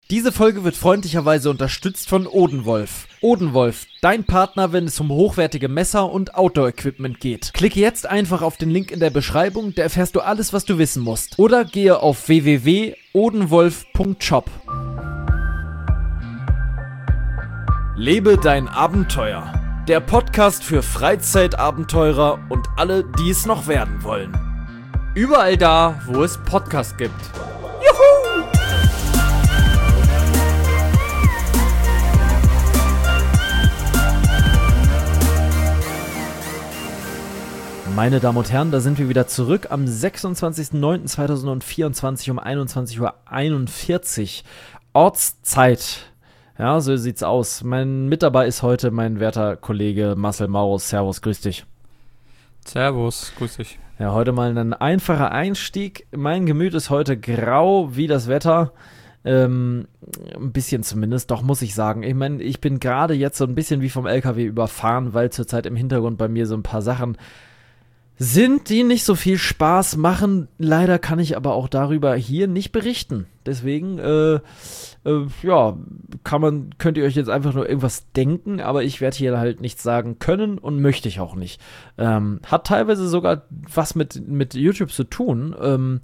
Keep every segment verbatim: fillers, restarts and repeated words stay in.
Diese Folge wird freundlicherweise unterstützt von Odenwolf. Odenwolf, dein Partner, wenn es um hochwertige Messer und Outdoor-Equipment geht. Klicke jetzt einfach auf den Link in der Beschreibung, da erfährst du alles, was du wissen musst. Oder gehe auf w w w punkt odenwolf punkt shop. Lebe dein Abenteuer. Der Podcast für Freizeitabenteurer und alle, die es noch werden wollen. Überall da, wo es Podcasts gibt. Juhu! Meine Damen und Herren, da sind wir wieder zurück am sechsundzwanzigsten neunten zweitausendvierundzwanzig um einundzwanzig Uhr einundvierzig. Ortszeit. Ja, so sieht's aus. Mein mit dabei ist heute mein werter Kollege Marcel Maurus. Servus, grüß dich. Servus, grüß dich. Ja, heute mal ein einfacher Einstieg. Mein Gemüt ist heute grau wie das Wetter. Ähm, ein bisschen zumindest, doch muss ich sagen. Ich meine, ich bin gerade jetzt so ein bisschen wie vom L K W überfahren, weil zurzeit im Hintergrund bei mir so ein paar Sachen sind, die nicht so viel Spaß machen. Leider kann ich aber auch darüber hier nicht berichten. Deswegen, äh, äh, ja, kann man, könnt ihr euch jetzt einfach nur irgendwas denken, aber ich werde hier halt nichts sagen können und möchte ich auch nicht. Ähm, hat teilweise sogar was mit, mit YouTube zu tun. Ähm,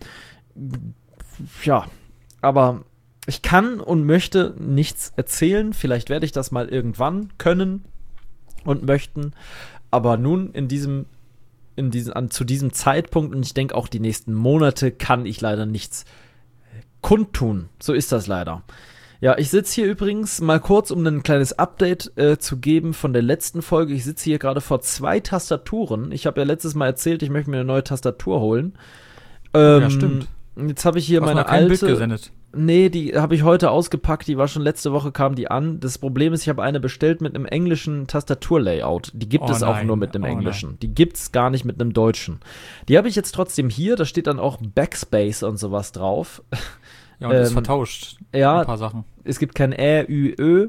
ja, aber ich kann und möchte nichts erzählen. Vielleicht werde ich das mal irgendwann können und möchten. Aber nun in diesem In diesen, an, zu diesem Zeitpunkt, und ich denke auch die nächsten Monate, kann ich leider nichts kundtun. So ist das leider. Ja, ich sitze hier übrigens mal kurz, um ein kleines Update äh, zu geben von der letzten Folge. Ich sitze hier gerade vor zwei Tastaturen. Ich habe ja letztes Mal erzählt, ich möchte mir eine neue Tastatur holen. Ähm, ja, stimmt. Jetzt habe ich hier du hast meine noch kein alte. Bild gesendet. Nee, die habe ich heute ausgepackt, die war schon letzte Woche, kam die an. Das Problem ist, ich habe eine bestellt mit einem englischen Tastaturlayout. Die gibt Oh es auch nein, nur mit einem oh englischen. nein. Die gibt es gar nicht mit einem deutschen. Die habe ich jetzt trotzdem hier, da steht dann auch Backspace und sowas drauf. Ja, und das ist Ähm, vertauscht. ja, Ein paar Sachen. Es gibt kein Ä, Ü, Ö.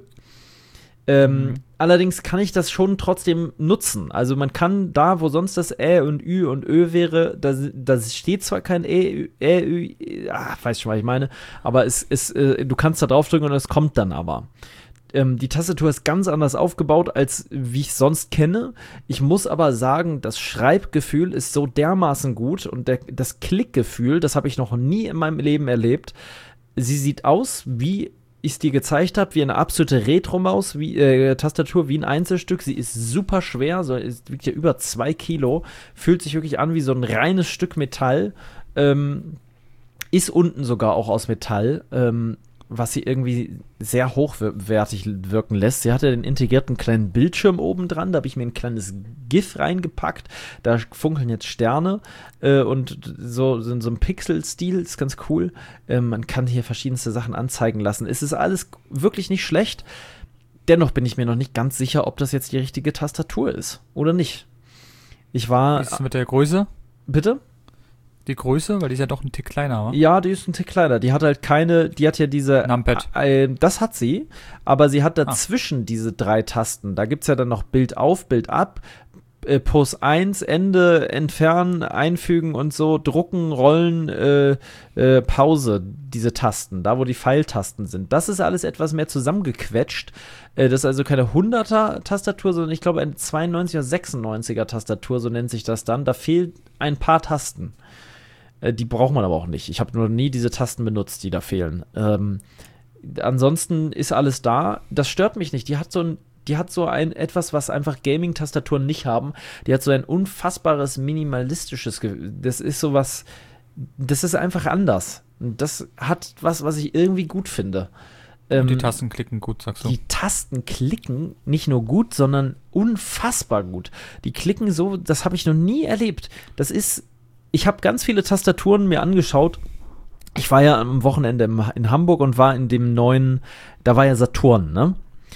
Ähm, Mhm. Allerdings kann ich das schon trotzdem nutzen. Also man kann da, wo sonst das Ä und Ü und Ö wäre, da, da steht zwar kein Ä, Ü, Ä, Ü, ah, weiß schon, was ich meine, aber es, es, äh, du kannst da draufdrücken und es kommt dann aber. Ähm, die Tastatur ist ganz anders aufgebaut, als wie ich sonst kenne. Ich muss aber sagen, das Schreibgefühl ist so dermaßen gut und der, das Klickgefühl, das habe ich noch nie in meinem Leben erlebt. Sie sieht aus wie ich es dir gezeigt habe, wie eine absolute Retro-Maus, wie äh, Tastatur, wie ein Einzelstück. Sie ist super schwer, so, es wiegt ja über zwei Kilo, fühlt sich wirklich an wie so ein reines Stück Metall, ähm, ist unten sogar auch aus Metall, ähm, was sie irgendwie sehr hochwertig wirken lässt. Sie hatte den integrierten kleinen Bildschirm oben dran, da habe ich mir ein kleines GIF reingepackt, da funkeln jetzt Sterne äh, und so, so, so ein Pixel-Stil, ist ganz cool. Äh, man kann hier verschiedenste Sachen anzeigen lassen. Es ist alles wirklich nicht schlecht, dennoch bin ich mir noch nicht ganz sicher, ob das jetzt die richtige Tastatur ist oder nicht. Ich war... Wie ist es mit der Größe? Bitte? Die Größe? Weil die ist ja doch ein Tick kleiner, wa? Ja, die ist ein Tick kleiner. Die hat halt keine, die hat ja diese... Numpad. Äh, das hat sie, aber sie hat Ah. dazwischen diese drei Tasten. Da gibt es ja dann noch Bild auf, Bild ab, äh, Pause eins, Ende, entfernen, einfügen und so, drucken, rollen, äh, äh, Pause, diese Tasten, da wo die Pfeiltasten sind. Das ist alles etwas mehr zusammengequetscht. Äh, das ist also keine hunderter-Tastatur, sondern ich glaube eine zweiundneunziger, sechsundneunziger Tastatur, so nennt sich das dann. Da fehlen ein paar Tasten. Die braucht man aber auch nicht. Ich habe noch nie diese Tasten benutzt, die da fehlen. Ähm, ansonsten ist alles da. Das stört mich nicht. Die hat so ein, die hat so ein etwas, was einfach Gaming-Tastaturen nicht haben. Die hat so ein unfassbares minimalistisches Gefühl. Das ist sowas, das ist einfach anders. Und das hat was, was ich irgendwie gut finde. Ähm, Die Tasten klicken gut, sagst du. Die Tasten klicken nicht nur gut, sondern unfassbar gut. Die klicken so, das habe ich noch nie erlebt. Das ist Ich habe ganz viele Tastaturen mir angeschaut. Ich war ja am Wochenende im, in Hamburg und war in dem neuen, da war ja Saturn, ne?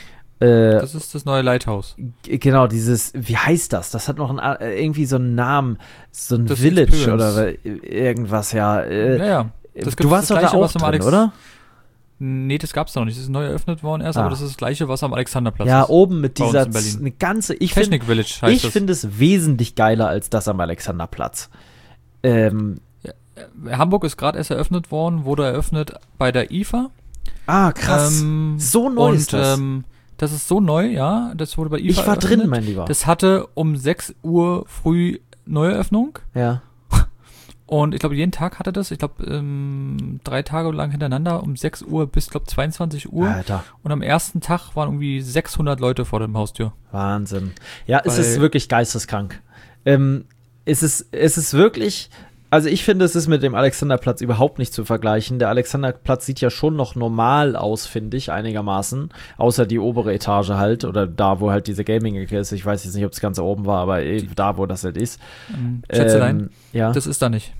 Äh, Das ist das neue Lighthouse. g- genau, dieses, wie heißt das? Das hat noch einen, äh, irgendwie so einen Namen, so ein Das Village Experience. oder irgendwas, ja. Äh, Naja. Das du gibt's warst das doch da Gleiche, auch was am drin, Alex- oder? Nee, das gab's noch nicht. Das ist neu eröffnet worden erst, Ah. aber das ist das gleiche, was am Alexanderplatz Ja, ist. oben mit Bei uns dieser, in Berlin. z- eine ganze, ich finde Technik Village heißt ich das. finde es wesentlich geiler als das am Alexanderplatz. Ähm, Hamburg ist gerade erst eröffnet worden, wurde eröffnet bei der I F A. Ah, krass. Ähm, so neu und, ist das. Ähm, das ist so neu, ja. Das wurde bei I F A Ich war eröffnet. drin, mein Lieber. Das hatte um sechs Uhr früh Neueröffnung. Ja. Und ich glaube, jeden Tag hatte das. Ich glaube, ähm, drei Tage lang hintereinander um sechs Uhr bis, glaube zweiundzwanzig Uhr. Alter. Und am ersten Tag waren irgendwie sechshundert Leute vor dem Haustür. Wahnsinn. Ja, es Weil- ist wirklich geisteskrank. Ähm, es ist, es ist wirklich, also ich finde, es ist mit dem Alexanderplatz überhaupt nicht zu vergleichen. Der Alexanderplatz sieht ja schon noch normal aus, finde ich, einigermaßen. Außer die obere Etage halt, oder da, wo halt diese Gaming-Ecke ist. Ich weiß jetzt nicht, ob das Ganze oben war, aber eh da, wo das halt ist. Ähm, Schätzelein, Ähm, ja. das ist da nicht.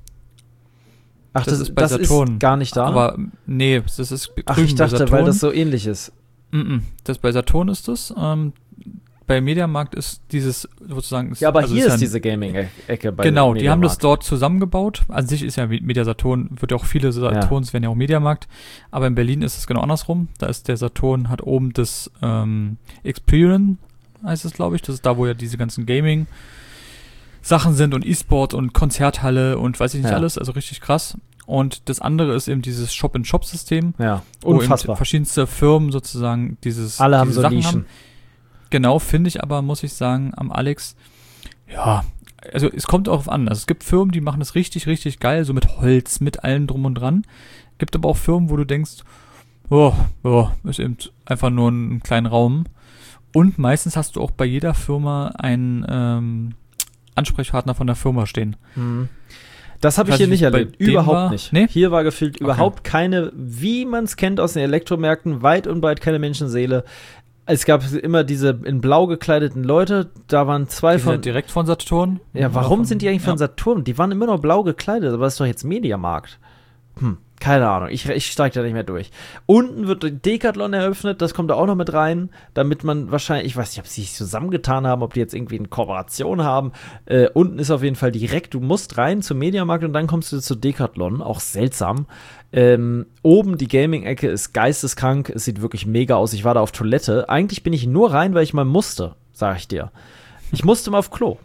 Ach, das das, ist bei das Saturn. ist gar nicht da? Aber nee, das ist Ach, drüben ich bei dachte, Saturn. weil das so ähnlich ist. Mm-mm, das bei Saturn ist das. Ähm, bei Mediamarkt ist dieses sozusagen. Ja, aber also hier ist ist ja- diese Gaming-Ecke bei Genau, die haben das Mediamarkt. dort zusammengebaut. An sich ist ja Media Saturn, wird ja auch viele Saturns werden ja auch Mediamarkt. Aber in Berlin ist es genau andersrum. Da ist der Saturn, hat oben das ähm, Experian, heißt es, glaube ich. Das ist da, wo ja diese ganzen Gaming Sachen sind und E-Sport und Konzerthalle und weiß ich nicht Ja. alles. Also richtig krass. Und das andere ist eben dieses Shop-in-Shop-System. Ja, wo eben unfassbar. verschiedenste Firmen sozusagen dieses Alle haben diese so Sachen Nischen. haben. Genau, finde ich aber, muss ich sagen, am Alex, ja, also es kommt darauf an. Also es gibt Firmen, die machen das richtig, richtig geil, so mit Holz, mit allem drum und dran. Gibt aber auch Firmen, wo du denkst, oh, oh, ist eben einfach nur ein kleiner Raum. Und meistens hast du auch bei jeder Firma einen ähm, Ansprechpartner von der Firma stehen. Mhm. Das habe ich Weiß hier ich nicht nicht, bei erlebt. dem Überhaupt war- nicht. Nee? Hier war gefühlt Okay. überhaupt keine, wie man es kennt aus den Elektromärkten, weit und breit keine Menschenseele. Es gab immer diese in blau gekleideten Leute, da waren zwei Die von. sind direkt von Saturn. Ja, Oder warum von- sind die eigentlich von ja. Saturn? Die waren immer nur blau gekleidet, aber das ist doch jetzt Mediamarkt. Hm, keine Ahnung, ich, ich steige da nicht mehr durch. Unten wird Decathlon eröffnet, das kommt da auch noch mit rein, damit man wahrscheinlich, ich weiß nicht, ob sie sich zusammengetan haben, ob die jetzt irgendwie eine Kooperation haben. Äh, unten ist auf jeden Fall direkt, du musst rein zum Mediamarkt und dann kommst du zu Decathlon, auch seltsam. Ähm, oben die Gaming-Ecke ist geisteskrank, es sieht wirklich mega aus. Ich war da auf Toilette. Eigentlich bin ich nur rein, weil ich mal musste, sag ich dir. Ich musste mal auf Klo.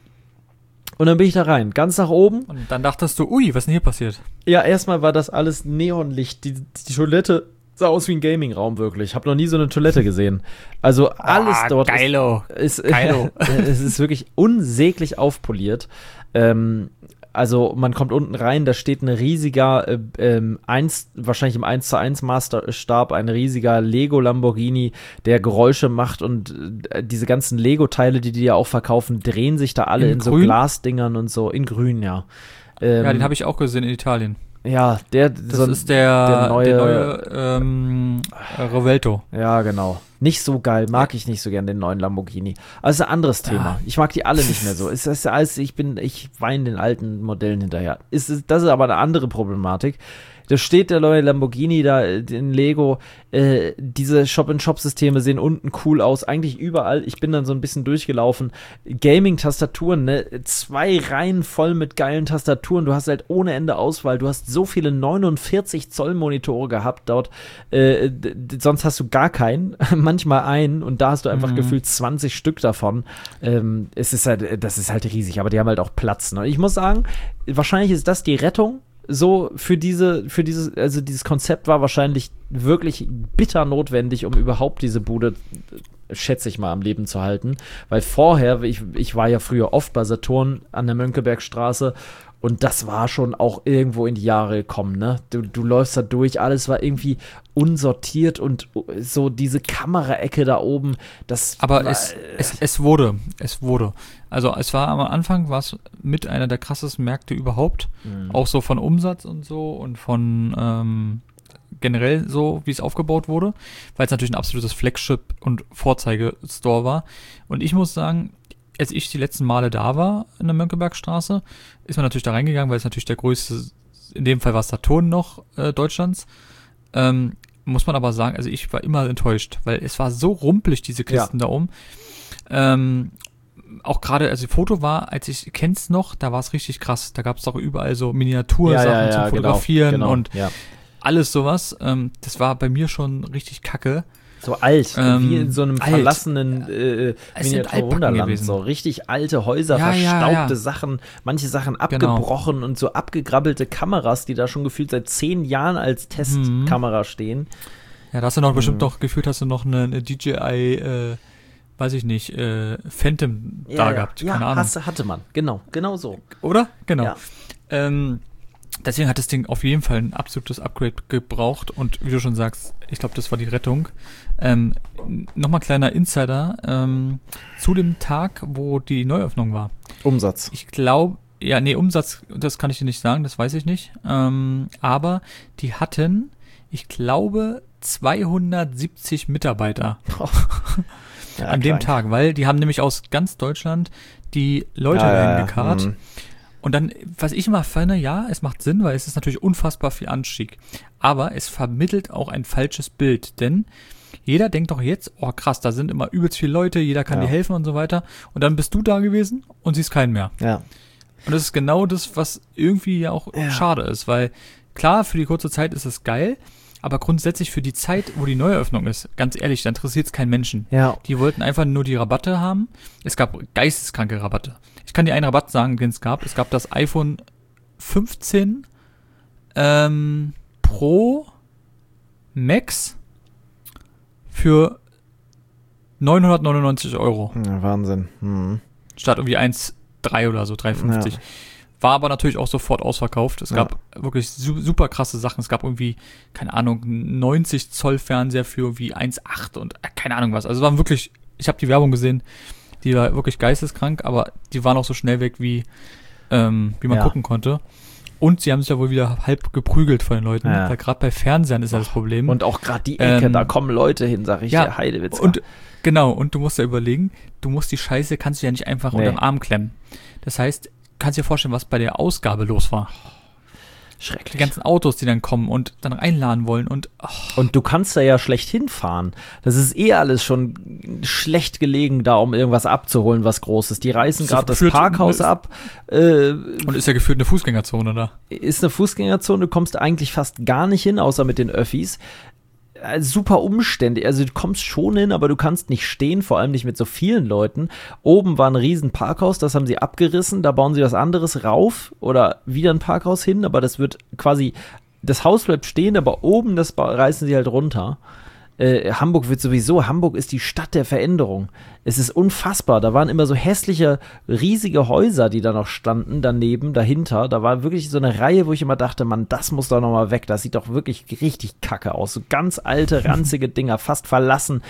Und dann bin ich da rein, ganz nach oben. Und dann dachtest du, ui, was ist denn hier passiert? Ja, erstmal war das alles Neonlicht. Die, die Toilette sah aus wie ein Gaming-Raum, wirklich. Ich habe noch nie so eine Toilette gesehen. Also alles Ah, dort geilo. ist, ist Geilo. es ist wirklich unsäglich aufpoliert. Ähm, also man kommt unten rein, da steht ein riesiger, äh, ähm, eins, wahrscheinlich im eins zu eins Maßstab, ein riesiger Lego Lamborghini, der Geräusche macht und äh, diese ganzen Lego-Teile, die die ja auch verkaufen, drehen sich da alle In in, so grün? Glasdingern und so, in grün, ja. Ähm, Ja, den habe ich auch gesehen in Italien. Ja, der, Das so, ist der, der neue- der neue ähm, äh, Revelto. ja, genau. Nicht so geil, mag ich nicht so gern den neuen Lamborghini. Also ein anderes Thema. Ich mag die alle nicht mehr so. Es ist alles, ich bin, ich weine den alten Modellen hinterher. Ist, ist, das ist aber eine andere Problematik. Da steht der neue Lamborghini da in Lego. Äh, diese Shop-in-Shop-Systeme sehen unten cool aus. Eigentlich überall. Ich bin dann so ein bisschen durchgelaufen. Gaming-Tastaturen, ne? Zwei Reihen voll mit geilen Tastaturen. Du hast halt ohne Ende Auswahl. Du hast so viele neunundvierzig Zoll Monitore gehabt dort. Äh, d- d- sonst hast du gar keinen. Manchmal einen. Und da hast du einfach Mhm. gefühlt zwanzig Stück davon. Ähm, es ist halt, das ist halt riesig. Aber die haben halt auch Platz. Ne? Ich muss sagen, wahrscheinlich ist das die Rettung. So für diese, für dieses, also dieses Konzept war wahrscheinlich wirklich bitter notwendig, um überhaupt diese Bude, schätze ich mal, am Leben zu halten. Weil vorher, ich, ich war ja früher oft bei Saturn an der Mönckebergstraße und das war schon auch irgendwo in die Jahre gekommen, ne? Du, du läufst da durch, alles war irgendwie unsortiert und so diese Kameraecke da oben, das Aber war, es, es, es wurde, es wurde. Also es war am Anfang, war es mit einer der krassesten Märkte überhaupt. Mhm. Auch so von Umsatz und so und von ähm, generell so, wie es aufgebaut wurde, weil es natürlich ein absolutes Flagship und Vorzeigestore war. Und ich muss sagen, als ich die letzten Male da war in der Mönckebergstraße, ist man natürlich da reingegangen, weil es natürlich der größte, in dem Fall war es Saturn noch äh, Deutschlands. Ähm, muss man aber sagen, also ich war immer enttäuscht, weil es war so rumpelig, diese Kisten da oben. Ähm, auch gerade, also das Foto war, als ich kenn's noch, da war es richtig krass. Da gab es doch überall so Miniatursachen zum Fotografieren genau, und ja. alles sowas. Ähm, das war bei mir schon richtig kacke. So alt, Ähm, wie in so einem alt. verlassenen äh, Es sind Miniatur Altbacken Wunderland. gewesen. So richtig alte Häuser, Ja, ja, verstaubte ja. Sachen, manche Sachen Genau. abgebrochen und so abgegrabbelte Kameras, die da schon gefühlt seit zehn Jahren als Testkamera stehen. Ja, da hast du noch Mhm. bestimmt noch, gefühlt hast du noch eine, eine D J I, äh, weiß ich nicht, äh, Phantom da ja, gehabt, ja, keine Ahnung. Hast, hatte man, genau, genau so. Oder? Genau. Ja. Ähm, deswegen hat das Ding auf jeden Fall ein absolutes Upgrade gebraucht und wie du schon sagst, ich glaube, das war die Rettung. Ähm, Nochmal kleiner Insider ähm, zu dem Tag, wo die Neuöffnung war. Umsatz. Ich glaube, ja, nee, Umsatz, das kann ich dir nicht sagen, das weiß ich nicht. Ähm, aber die hatten, ich glaube, zweihundertsiebzig Mitarbeiter Ja, an dem krank. Tag, weil die haben nämlich aus ganz Deutschland die Leute Ja, ja, dahin ja. gekarrt. Mhm. Und dann, was ich immer finde, ja, es macht Sinn, weil es ist natürlich unfassbar viel Anstieg. Aber es vermittelt auch ein falsches Bild, denn jeder denkt doch jetzt, oh krass, da sind immer übelst viele Leute, jeder kann Ja. dir helfen und so weiter. Und dann bist du da gewesen und siehst keinen mehr. Ja. Und das ist genau das, was irgendwie ja auch Ja. schade ist, weil klar, für die kurze Zeit ist es geil, aber grundsätzlich für die Zeit, wo die Neueröffnung ist, ganz ehrlich, da interessiert es keinen Menschen. Ja. Die wollten einfach nur die Rabatte haben. Es gab geisteskranke Rabatte. Ich kann dir einen Rabatt sagen, den es gab. Es gab das iPhone fünfzehn ähm, Pro Max für neunhundertneunundneunzig Euro. Ja, Wahnsinn. Mhm. Statt irgendwie eins Komma drei oder so, drei Komma fünfzig. Ja. War aber natürlich auch sofort ausverkauft. Es Ja. gab wirklich su super krasse Sachen. Es gab irgendwie, keine Ahnung, neunzig Zoll Fernseher für irgendwie eins Komma acht und äh, keine Ahnung was. Also es waren wirklich, ich habe die Werbung gesehen, die war wirklich geisteskrank, aber die waren auch so schnell weg, wie, ähm, wie man Ja. gucken konnte. Und sie haben sich ja wohl wieder halb geprügelt von den Leuten, Ja. weil gerade bei Fernsehern ist ja das Problem. Und auch gerade die Ecke, Ähm, da kommen Leute hin, sag ich ja, dir, Heidewitzka. Und genau, und du musst ja überlegen, du musst die Scheiße, kannst du ja nicht einfach Nee. unterm Arm klemmen. Das heißt, kannst dir vorstellen, was bei der Ausgabe los war. Die Schrecklich. ganzen Autos, die dann kommen und dann einladen wollen und ach, Und du kannst da ja schlecht hinfahren. Das ist eh alles schon schlecht gelegen, da um irgendwas abzuholen, was Großes. Die reißen So gerade das gefühlt- Parkhaus ab. Äh, und ist ja gefühlt eine Fußgängerzone da. ist eine Fußgängerzone, du kommst eigentlich fast gar nicht hin, außer mit den Öffis. Äh, Super umständlich, also du kommst schon hin, aber du kannst nicht stehen, vor allem nicht mit so vielen Leuten. Oben war ein riesen Parkhaus, das haben sie abgerissen, da bauen sie was anderes rauf oder wieder ein Parkhaus hin, aber das wird quasi, das Haus bleibt stehen, aber oben das ba- reißen sie halt runter. Äh, Hamburg wird sowieso, Hamburg ist die Stadt der Veränderung. Es ist unfassbar, da waren immer so hässliche, riesige Häuser, die da noch standen, daneben, dahinter. Da war wirklich so eine Reihe, wo ich immer dachte, Mann, das muss doch noch mal weg. Das sieht doch wirklich richtig kacke aus. So ganz alte, ranzige Dinger, fast verlassen.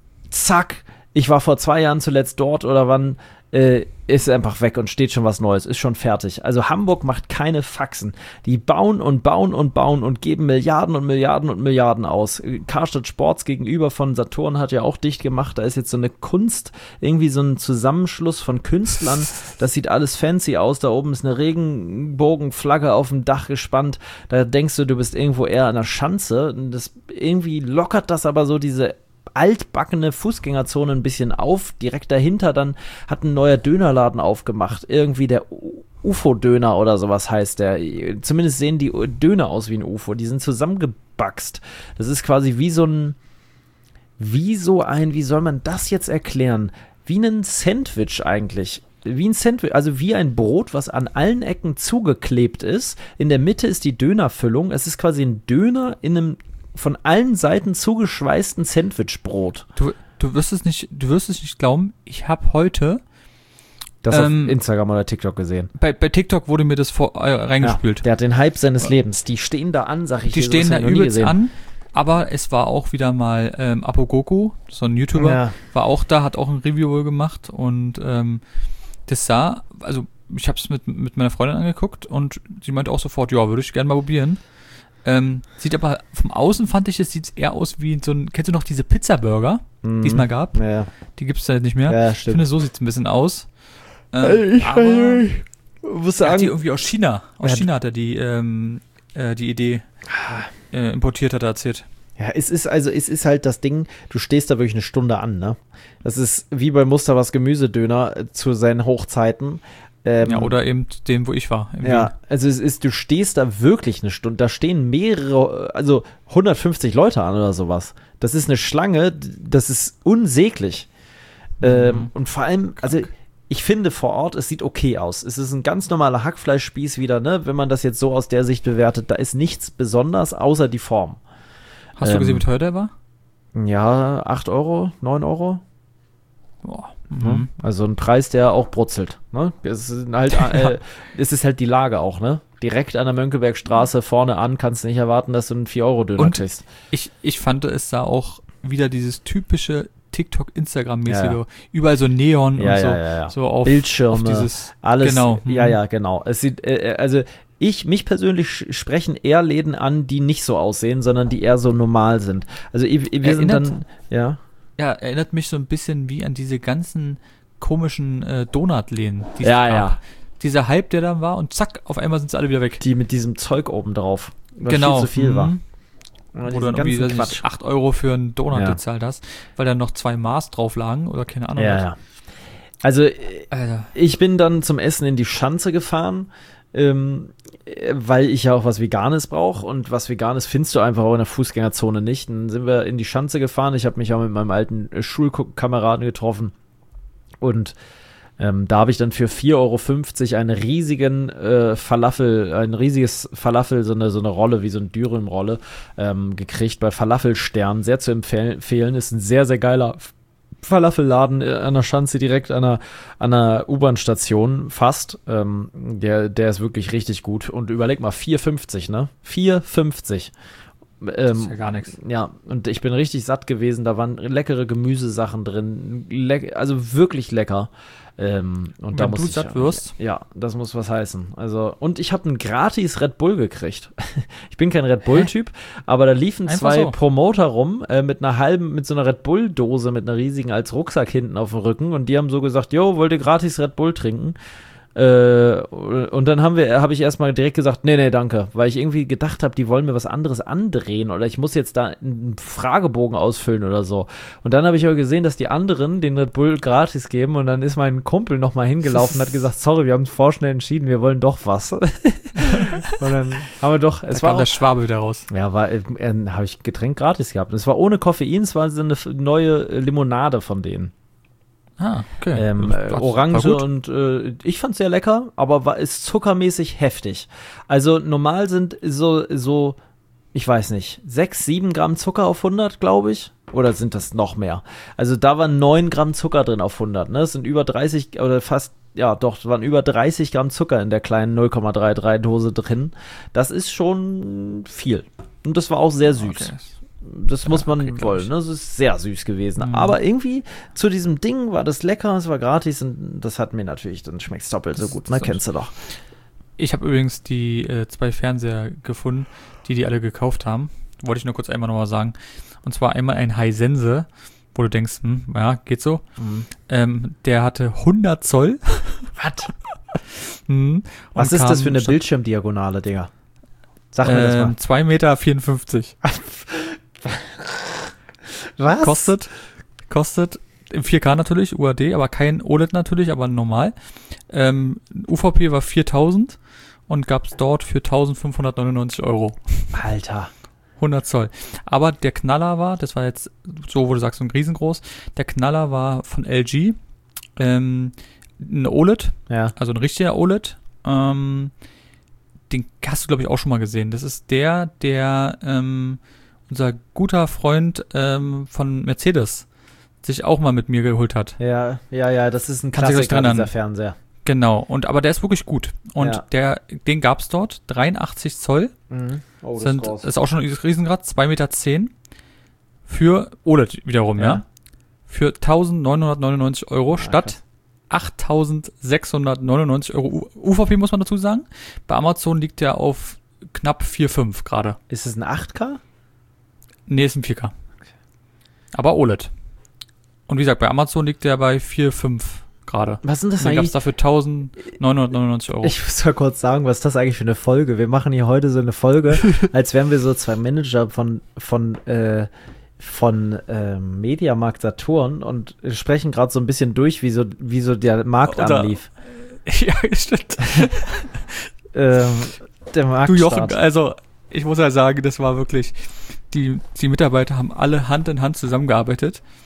Zack, ich war vor zwei Jahren zuletzt dort oder wann, äh, ist einfach weg und steht schon was Neues, ist schon fertig. Also Hamburg macht keine Faxen. Die bauen und bauen und bauen und geben Milliarden und Milliarden und Milliarden aus. Karstadt Sports gegenüber von Saturn hat ja auch dicht gemacht. Da ist jetzt so eine Kunst, irgendwie so ein Zusammenschluss von Künstlern. Das sieht alles fancy aus. Da oben ist eine Regenbogenflagge auf dem Dach gespannt. Da denkst du, du bist irgendwo eher an der Schanze. Das, irgendwie lockert das aber so diese altbackene Fußgängerzone ein bisschen auf. Direkt dahinter dann hat ein neuer Dönerladen aufgemacht. Irgendwie der U- UFO-Döner oder sowas heißt der. Zumindest sehen die Döner aus wie ein U F O. Die sind zusammengebackst. Das ist quasi wie so ein, wie so ein, wie soll man das jetzt erklären? Wie ein Sandwich eigentlich. Wie ein Sandwich, also wie ein Brot, was an allen Ecken zugeklebt ist. In der Mitte ist die Dönerfüllung. Es ist quasi ein Döner in einem von allen Seiten zugeschweißten Sandwichbrot. Du, du wirst es nicht, du wirst es nicht glauben, ich habe heute, Das Ähm, auf Instagram oder TikTok gesehen. bei, bei TikTok wurde mir das vor, äh, reingespült. Ja, der hat den Hype seines Lebens. Die stehen da an, sag ich Die dir, stehen sowas da hab ich noch nie übelst gesehen. an, aber es war auch wieder mal ähm, Apogoku, so ein YouTuber, Ja. war auch da, hat auch ein Review wohl gemacht und ähm, das sah, also ich habe es mit, mit meiner Freundin angeguckt und sie meinte auch sofort, ja, würde ich gerne mal probieren. Ähm, sieht aber, vom Außen fand ich, es sieht eher aus wie so ein, kennst du noch diese Pizza-Burger, Mhm. die es mal gab? Ja, Die gibt es da nicht mehr. ja Ich stimmt. finde, so sieht es ein bisschen aus. Ey, Ähm, ich, aber ich muss er hat die sagen, irgendwie aus China, aus Ja. China hat er die, ähm, äh, die Idee äh, importiert, hat er erzählt. ja, es ist also, es ist halt das Ding, du stehst da wirklich eine Stunde an, ne? Das ist wie bei Muster was Gemüsedöner äh, zu seinen Hochzeiten. Ähm, Ja, oder eben dem, wo ich war. in Wien. Ja, also es ist, du stehst da wirklich eine Stunde, da stehen mehrere, also hundertfünfzig Leute an oder sowas. Das ist eine Schlange, das ist unsäglich. Ähm, und vor allem, also ich finde vor Ort, es sieht okay aus. Es ist ein ganz normaler Hackfleischspieß wieder, ne? Wenn man das jetzt so aus der Sicht bewertet, da ist nichts besonders, außer die Form. Hast Hast ähm, du gesehen, wie teuer der war? Ja, acht Euro, neun Euro. Boah. Mhm. Also ein Preis, der auch brutzelt. Ne? Es ist halt, äh, es ist halt die Lage auch, ne? Direkt an der Mönckebergstraße vorne an, kannst du nicht erwarten, dass du einen vier Euro Döner kriegst. Ich, ich fand, es sah auch wieder dieses typische TikTok-Instagram-mäßige, ja, ja. überall so Neon ja, und so, ja, ja, ja. so auf Bildschirme, auf dieses, alles. Genau. Ja, ja, genau. Es sieht, äh, also ich, mich persönlich sprechen eher Läden an, die nicht so aussehen, sondern die eher so normal sind. Also wir Erinnert, sind dann, ja. Ja, erinnert mich so ein bisschen wie an diese ganzen komischen äh, Donutläden. Die ja, ja. Dieser Hype, der da war und zack, auf einmal sind sie alle wieder weg. Die mit diesem Zeug oben drauf, was genau. viel zu viel mhm. war. Wo du dann irgendwie nicht, acht Euro für einen Donut ja. gezahlt hast, weil da noch zwei Maß drauf lagen oder keine Ahnung. Ja, was. ja. Also Alter. Ich bin dann zum Essen in die Schanze gefahren, ähm, weil ich ja auch was Veganes brauche und was Veganes findest du einfach auch in der Fußgängerzone nicht. Dann sind wir in die Schanze gefahren, ich habe mich auch mit meinem alten Schulkameraden getroffen und ähm, da habe ich dann für vier Euro fünfzig einen riesigen äh, Falafel, ein riesiges Falafel, so eine, so eine Rolle, wie so eine Dürüm-Rolle ähm, gekriegt bei Falafelstern. Sehr zu empfehlen, ist ein sehr, sehr geiler Falafelladen an der Schanze direkt an der, an der U-Bahn-Station fast. Ähm, der, der ist wirklich richtig gut. Und überleg mal, vier fünfzig, ne? vier fünfzig. Ähm, das ist ja gar nichts. Ja, und ich bin richtig satt gewesen. Da waren leckere Gemüsesachen drin. Le- also wirklich lecker. Ähm, und, und da wenn muss du ich, satt wirst? Ja, das muss was heißen. Also, und ich habe einen gratis Red Bull gekriegt. Ich bin kein Red Bull-Typ, aber da liefen Einfach zwei so. Promoter rum äh, mit einer halben, mit so einer Red Bull-Dose, mit einer riesigen als Rucksack hinten auf dem Rücken und die haben so gesagt, jo, wollt ihr gratis Red Bull trinken? Äh, und dann haben wir, habe ich erstmal direkt gesagt, nee, nee, danke, weil ich irgendwie gedacht habe, die wollen mir was anderes andrehen oder ich muss jetzt da einen Fragebogen ausfüllen oder so. Und dann habe ich aber gesehen, dass die anderen den Red Bull gratis geben und dann ist mein Kumpel nochmal hingelaufen und hat gesagt, sorry, wir haben uns vorschnell entschieden, wir wollen doch was. Und dann haben wir doch, es da war kam auch, der Schwabe wieder raus. Ja, war, äh, äh, habe ich Getränk gratis gehabt. Und es war ohne Koffein, es war so eine neue Limonade von denen. Ah, okay. Ähm, äh, Orange und äh, ich fand's sehr lecker, aber war, ist zuckermäßig heftig. Also normal sind so, so, ich weiß nicht, sechs, sieben Gramm Zucker auf hundert, glaube ich. Oder sind das noch mehr? Also da waren neun Gramm Zucker drin auf hundert. Ne? Es sind über dreißig oder fast, ja doch, es waren über dreißig Gramm Zucker in der kleinen null Komma dreiunddreißig Dose drin. Das ist schon viel. Und das war auch sehr süß. Okay. Das ja, muss man okay, wollen, ne? Das ist sehr süß gewesen. Mhm. Aber irgendwie zu diesem Ding war das lecker, es war gratis und das hat mir natürlich, dann schmeckt es doppelt so gut, ne? Kennst du doch. Ich habe übrigens die äh, zwei Fernseher gefunden, die die alle gekauft haben. Wollte ich nur kurz einmal nochmal sagen. Und zwar einmal ein Hisense, wo du denkst, hm, ja, geht so. Mhm. Ähm, der hatte hundert Zoll. Was? mhm. Was ist das für eine Bildschirmdiagonale, Digga? Sag mir ähm, das mal. zwei Meter vierundfünfzig. Was? Kostet, kostet im vier K natürlich, U H D, aber kein O L E D natürlich, aber normal. Ähm, U V P war viertausend und gab es dort für eintausendfünfhundertneunundneunzig Euro. Alter. hundert Zoll. Aber der Knaller war, das war jetzt so, wo du sagst, so ein riesengroß, der Knaller war von L G, ähm, ein O L E D, ja. Also ein richtiger O L E D. Ähm, den hast du, glaube ich, auch schon mal gesehen. Das ist der, der ähm, unser guter Freund ähm, von Mercedes sich auch mal mit mir geholt hat. Ja, ja, ja, das ist ein Klassiker, dieser Fernseher. Genau, und aber der ist wirklich gut. Und ja. der, den gab es dort, dreiundachtzig Zoll. Mhm. Oh, das sind, ist, ist auch schon ein Riesengrad, zwei Meter zehn. Für O L E D wiederum, ja. ja. Für eintausendneunhundertneunundneunzig Euro ah, statt krass. achttausendsechshundertneunundneunzig Euro U V P, muss man dazu sagen. Bei Amazon liegt der auf knapp vier Komma fünf gerade. Ist es ein acht K? Nee, ist ein vier K. Okay. Aber O L E D. Und wie gesagt, bei Amazon liegt der bei vier Komma fünf gerade. Was sind das Und den eigentlich? gab es dafür eintausendneunhundertneunundneunzig Euro. Ich muss mal kurz sagen, was ist das eigentlich für eine Folge? Wir machen hier heute so eine Folge, als wären wir so zwei Manager von, von, äh, von äh, Mediamarkt Saturn und sprechen gerade so ein bisschen durch, wie so, wie so der Markt Oder, anlief. Ja, stimmt. ähm, der Marktstart. Du Jochen, also ich muss ja sagen, das war wirklich, die, die Mitarbeiter haben alle Hand in Hand zusammengearbeitet.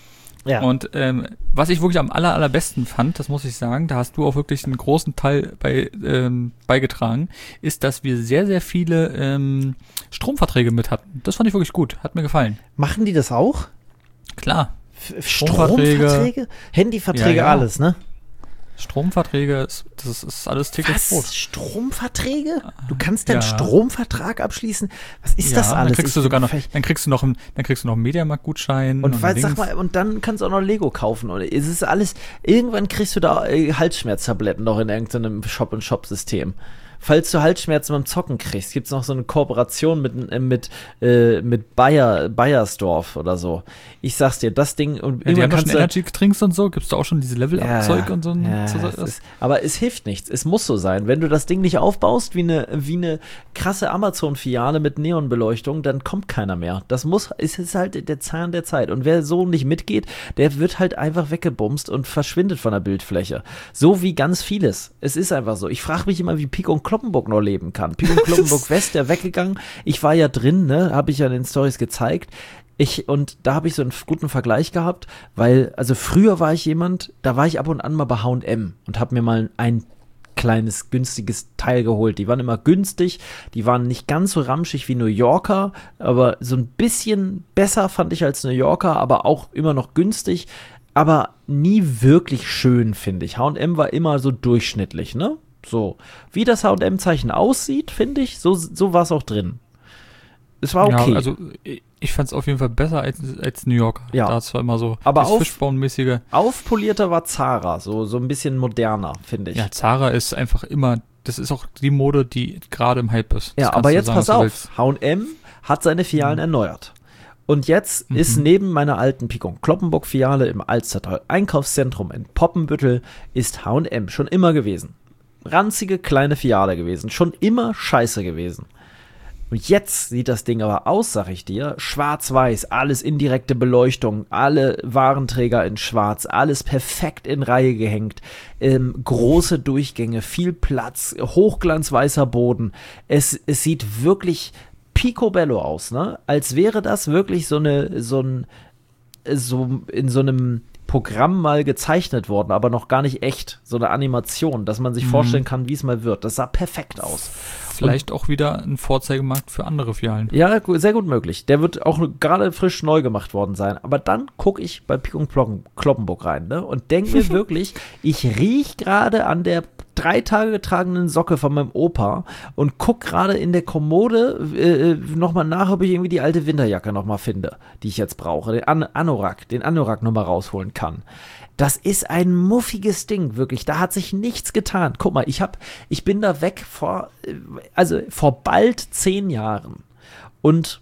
Ja. Und ähm, was ich wirklich am aller, allerbesten fand, das muss ich sagen, da hast du auch wirklich einen großen Teil bei, ähm, beigetragen, ist, dass wir sehr, sehr viele ähm, Stromverträge mit hatten. Das fand ich wirklich gut, hat mir gefallen. Machen die das auch? Klar. F- Stromverträge? Handyverträge, Ja, ja. alles, ne? Stromverträge, ist, das ist alles täglich Was? Brot. Stromverträge? Du kannst deinen Ja. Stromvertrag abschließen? Was ist Ja, das alles? Dann kriegst du Ich sogar bin noch, völlig- dann kriegst du noch, einen- dann kriegst du noch einen Mediamarkt-Gutschein Und weil, sag Dings. mal, und dann kannst du auch noch Lego kaufen. Und es ist alles, irgendwann kriegst du da äh, Halsschmerztabletten noch in irgendeinem Shop-and-Shop-System. Falls du Halsschmerzen beim Zocken kriegst, gibt es noch so eine Kooperation mit, äh, mit, äh, mit Bayer, Bayersdorf oder so. Ich sag's dir, das Ding, und Ja, die haben doch kannst schon du, Energy-Drinks und so. Gibt's da auch schon diese Level-Up-Zeug Ja, und so? ein- ja, so es das? ist, aber es hilft nichts. Es muss so sein. Wenn du das Ding nicht aufbaust wie eine, wie eine krasse Amazon-Filiale mit Neonbeleuchtung, dann kommt keiner mehr. Das muss, es ist halt der Zahn der Zeit. Und wer so nicht mitgeht, der wird halt einfach weggebumst und verschwindet von der Bildfläche. So wie ganz vieles. Es ist einfach so. Ich frage mich immer, wie Pico und Kloppenburg noch leben kann. Pico und Kloppenburg West, der weggegangen. Ich war ja drin, ne, habe ich ja in den Stories gezeigt. Ich, und da habe ich so einen guten Vergleich gehabt, weil, also früher war ich jemand, da war ich ab und an mal bei H und M und habe mir mal ein kleines, günstiges Teil geholt. Die waren immer günstig, die waren nicht ganz so ramschig wie New Yorker, aber so ein bisschen besser fand ich als New Yorker, aber auch immer noch günstig, aber nie wirklich schön, finde ich. H und M war immer so durchschnittlich, ne? So, wie das H und M-Zeichen aussieht, finde ich, so, so war es auch drin. Es war okay. Ja, also ich, ich fand es auf jeden Fall besser als, als New Yorker. Ja. Da ist zwar immer so Aber das auf- Fishbone-mäßige. Aufpolierter war Zara, so, so ein bisschen moderner, finde ich. Ja, Zara ist einfach immer, das ist auch die Mode, die gerade im Hype ist. Das Ja, kannst aber du jetzt sagen, pass was du auf, willst. H und M hat seine Filialen Mhm. erneuert. Und jetzt Mhm. ist neben meiner alten Pico und Kloppenburg Filiale im Alstertal Einkaufszentrum in Poppenbüttel ist H und M schon immer gewesen. Ranzige kleine Filiale gewesen, schon immer scheiße gewesen. Und jetzt sieht das Ding aber aus, sag ich dir, schwarz-weiß, alles indirekte Beleuchtung, alle Warenträger in schwarz, alles perfekt in Reihe gehängt, ähm, große Durchgänge, viel Platz, hochglanzweißer Boden. Es, es sieht wirklich picobello aus, ne? Als wäre das wirklich so eine, so ein, so in so einem Programm mal gezeichnet worden, aber noch gar nicht echt. So eine Animation, dass man sich Mhm. vorstellen kann, wie es mal wird. Das sah perfekt aus. Vielleicht auch wieder ein Vorzeigemarkt für andere Filialen. Ja, gu- sehr gut möglich. Der wird auch gerade frisch neu gemacht worden sein. Aber dann gucke ich bei Pico und Kloppen- Kloppenburg rein, ne? Und denke mir wirklich, ich riech gerade an der drei Tage getragenen Socke von meinem Opa und guck gerade in der Kommode äh, nochmal nach, ob ich irgendwie die alte Winterjacke nochmal finde, die ich jetzt brauche. Den An Anorak, den Anorak nochmal rausholen kann. Das ist ein muffiges Ding, wirklich. Da hat sich nichts getan. Guck mal, ich hab, ich bin da weg vor, äh, also vor bald zehn Jahren. Und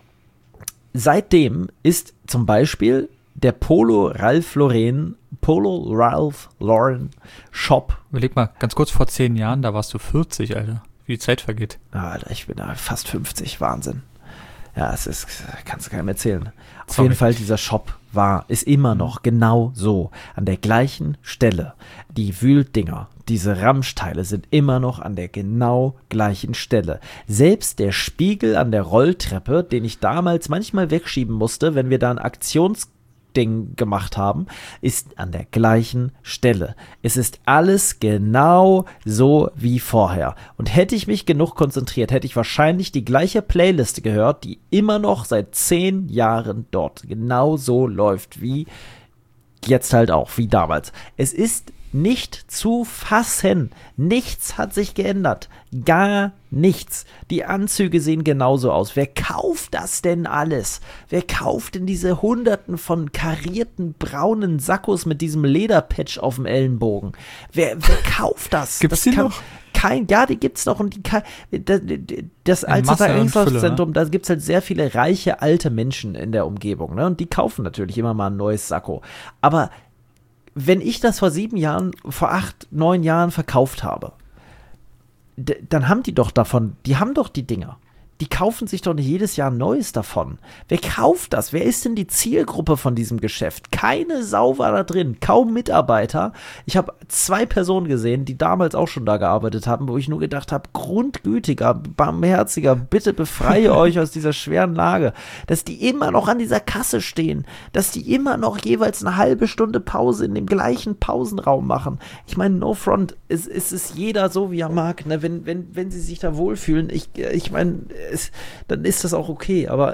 seitdem ist zum Beispiel der Polo Ralph Lauren, Polo Ralph Lauren Shop. Überleg mal, ganz kurz vor zehn Jahren, da warst du vierzig, Alter. Wie die Zeit vergeht. Ah, Alter, ich bin da fast fünfzig, Wahnsinn. Ja, es ist, kannst du keinem erzählen. Auf Sorry. jeden Fall, dieser Shop war, ist immer noch genau so, an der gleichen Stelle. Die Wühldinger, diese Ramschteile sind immer noch an der genau gleichen Stelle. Selbst der Spiegel an der Rolltreppe, den ich damals manchmal wegschieben musste, wenn wir da ein Aktions Ding gemacht haben, ist an der gleichen Stelle. Es ist alles genau so wie vorher. Und hätte ich mich genug konzentriert, hätte ich wahrscheinlich die gleiche Playlist gehört, die immer noch seit zehn Jahren dort genau so läuft, wie jetzt halt auch, wie damals. Es ist nicht zu fassen. Nichts hat sich geändert. Gar nichts. Die Anzüge sehen genauso aus. Wer kauft das denn alles? Wer kauft denn diese hunderten von karierten braunen Sakkos mit diesem Lederpatch auf dem Ellenbogen? Wer, wer kauft das? Gibt's das die kann, noch? Kein, ja, die gibt's noch und die kann, das, das In Alstertal Masse und Einkaufszentrum, Fülle, da gibt's halt sehr viele reiche alte Menschen in der Umgebung, ne? Und die kaufen natürlich immer mal ein neues Sakko. Aber wenn ich das vor sieben Jahren, vor acht, neun Jahren verkauft habe, d- dann haben die doch davon, die haben doch die Dinger. die kaufen sich doch nicht jedes Jahr Neues davon. Wer kauft das? Wer ist denn die Zielgruppe von diesem Geschäft? Keine Sau war da drin, kaum Mitarbeiter. Ich habe zwei Personen gesehen, die damals auch schon da gearbeitet haben, wo ich nur gedacht habe, grundgütiger, barmherziger, bitte befreie euch aus dieser schweren Lage. Dass die immer noch an dieser Kasse stehen, dass die immer noch jeweils eine halbe Stunde Pause in dem gleichen Pausenraum machen. Ich meine, no front, es, es ist jeder so, wie er mag, ne? wenn, wenn, wenn sie sich da wohlfühlen. Ich, ich meine, Es, dann ist das auch okay, aber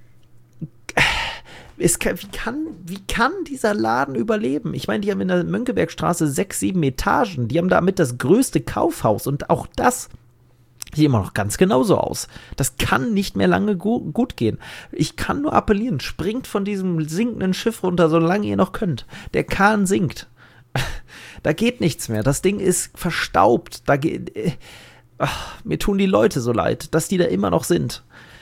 es kann, wie, kann, wie kann dieser Laden überleben? Ich meine, die haben in der Mönckebergstraße sechs, sieben Etagen, die haben damit das größte Kaufhaus und auch das sieht immer noch ganz genauso aus. Das kann nicht mehr lange gu- gut gehen. Ich kann nur appellieren, springt von diesem sinkenden Schiff runter, solange ihr noch könnt. Der Kahn sinkt. Da geht nichts mehr. Das Ding ist verstaubt. Da geht... Äh, Ach, mir tun die Leute so leid, dass die da immer noch sind.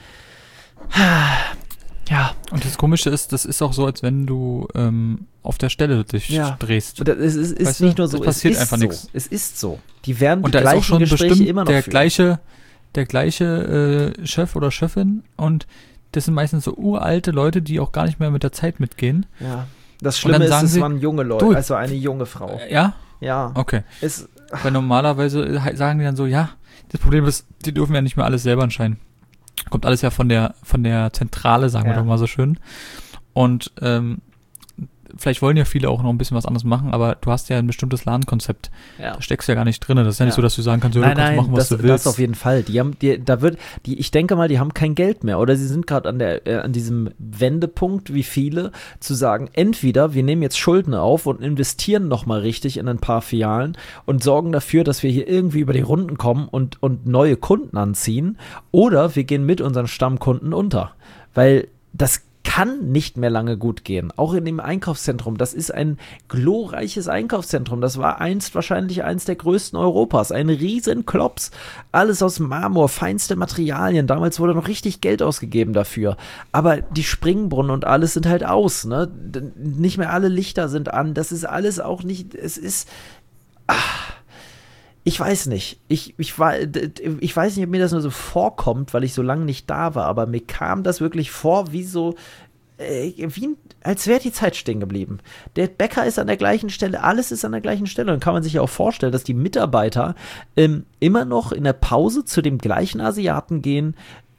Ja. Und das Komische ist, das ist auch so, als wenn du ähm, auf der Stelle dich ja. drehst. Und das ist, ist, ist weißt nicht du? nur so, es passiert es ist einfach so. nichts. Es ist so. Die werden und die da ist auch gleichen schon Gespräche bestimmt immer noch der führen. gleiche, der gleiche äh, Chef oder Chefin und das sind meistens so uralte Leute, die auch gar nicht mehr mit der Zeit mitgehen. Ja. Das Schlimme ist, es sie, waren junge Leute, du, also eine junge Frau. Ja? Ja. Okay. Es, Weil normalerweise sagen die dann so, ja, das Problem ist, die dürfen ja nicht mehr alles selber entscheiden. Kommt alles ja von der von der Zentrale, sagen ja. wir doch mal so schön. Und ähm, vielleicht wollen ja viele auch noch ein bisschen was anderes machen, aber du hast ja ein bestimmtes Ladenkonzept. Ja. Da steckst du ja gar nicht drin. Das ist ja, ja nicht so, dass du sagen kannst, ja, nein, du kannst nein, machen, was das, du willst. Das auf jeden Fall. Die haben, die, da wird, die, ich denke mal, die haben kein Geld mehr. Oder sie sind gerade an der, äh, an diesem Wendepunkt, wie viele, zu sagen, entweder wir nehmen jetzt Schulden auf und investieren nochmal richtig in ein paar Filialen und sorgen dafür, dass wir hier irgendwie über die Runden kommen und, und neue Kunden anziehen, oder wir gehen mit unseren Stammkunden unter. Weil das kann nicht mehr lange gut gehen. Auch in dem Einkaufszentrum. Das ist ein glorreiches Einkaufszentrum. Das war einst wahrscheinlich eins der größten Europas. Ein riesen Klops. Alles aus Marmor, feinste Materialien. Damals wurde noch richtig Geld ausgegeben dafür. Aber die Springbrunnen und alles sind halt aus. Ne? Nicht mehr alle Lichter sind an. Das ist alles auch nicht... Es ist... Ach, ich weiß nicht. Ich, ich, war, ich weiß nicht, ob mir das nur so vorkommt, weil ich so lange nicht da war, aber mir kam das wirklich vor wie so, äh, wie, als wäre die Zeit stehen geblieben. Der Bäcker ist an der gleichen Stelle, alles ist an der gleichen Stelle. Und dann kann man sich ja auch vorstellen, dass die Mitarbeiter ähm, immer noch in der Pause zu dem gleichen Asiaten gehen.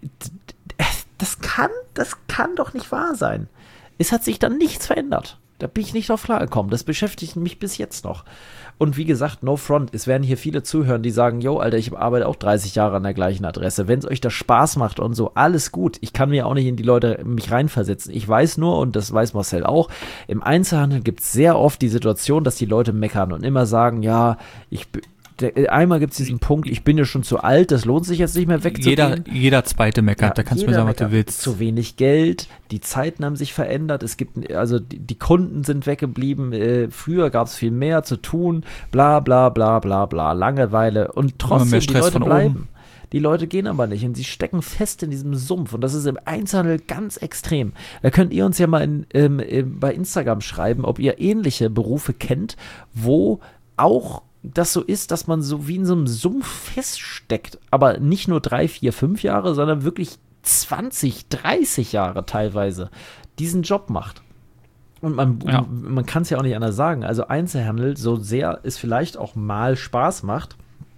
Das kann, das kann doch nicht wahr sein. Es hat sich dann nichts verändert. Da bin ich nicht drauf klargekommen. Das beschäftigt mich bis jetzt noch. Und wie gesagt, no front. Es werden hier viele zuhören, die sagen, yo, Alter, ich arbeite auch dreißig Jahre an der gleichen Adresse. Wenn es euch das Spaß macht und so, alles gut. Ich kann mir auch nicht in die Leute mich reinversetzen. Ich weiß nur, und das weiß Marcel auch, im Einzelhandel gibt es sehr oft die Situation, dass die Leute meckern und immer sagen, ja, ich bin... Der, einmal gibt es diesen Punkt, ich bin ja schon zu alt, das lohnt sich jetzt nicht mehr wegzugehen. Jeder, jeder zweite meckert, ja, da kannst du mir sagen, was du willst. Zu wenig Geld, die Zeiten haben sich verändert, es gibt, also die, die Kunden sind weggeblieben, äh, früher gab es viel mehr zu tun, bla bla bla bla bla, Langeweile und trotzdem mehr Stress die Leute von bleiben. Oben. Die Leute gehen aber nicht und sie stecken fest in diesem Sumpf und das ist im Einzelhandel ganz extrem. Da könnt ihr uns ja mal in, ähm, bei Instagram schreiben, ob ihr ähnliche Berufe kennt, wo auch das so ist, dass man so wie in so einem Sumpf feststeckt, aber nicht nur drei, vier, fünf Jahre, sondern wirklich zwanzig, dreißig Jahre teilweise diesen Job macht. Und man, ja. man kann es ja auch nicht anders sagen. Also Einzelhandel, so sehr es vielleicht auch mal Spaß macht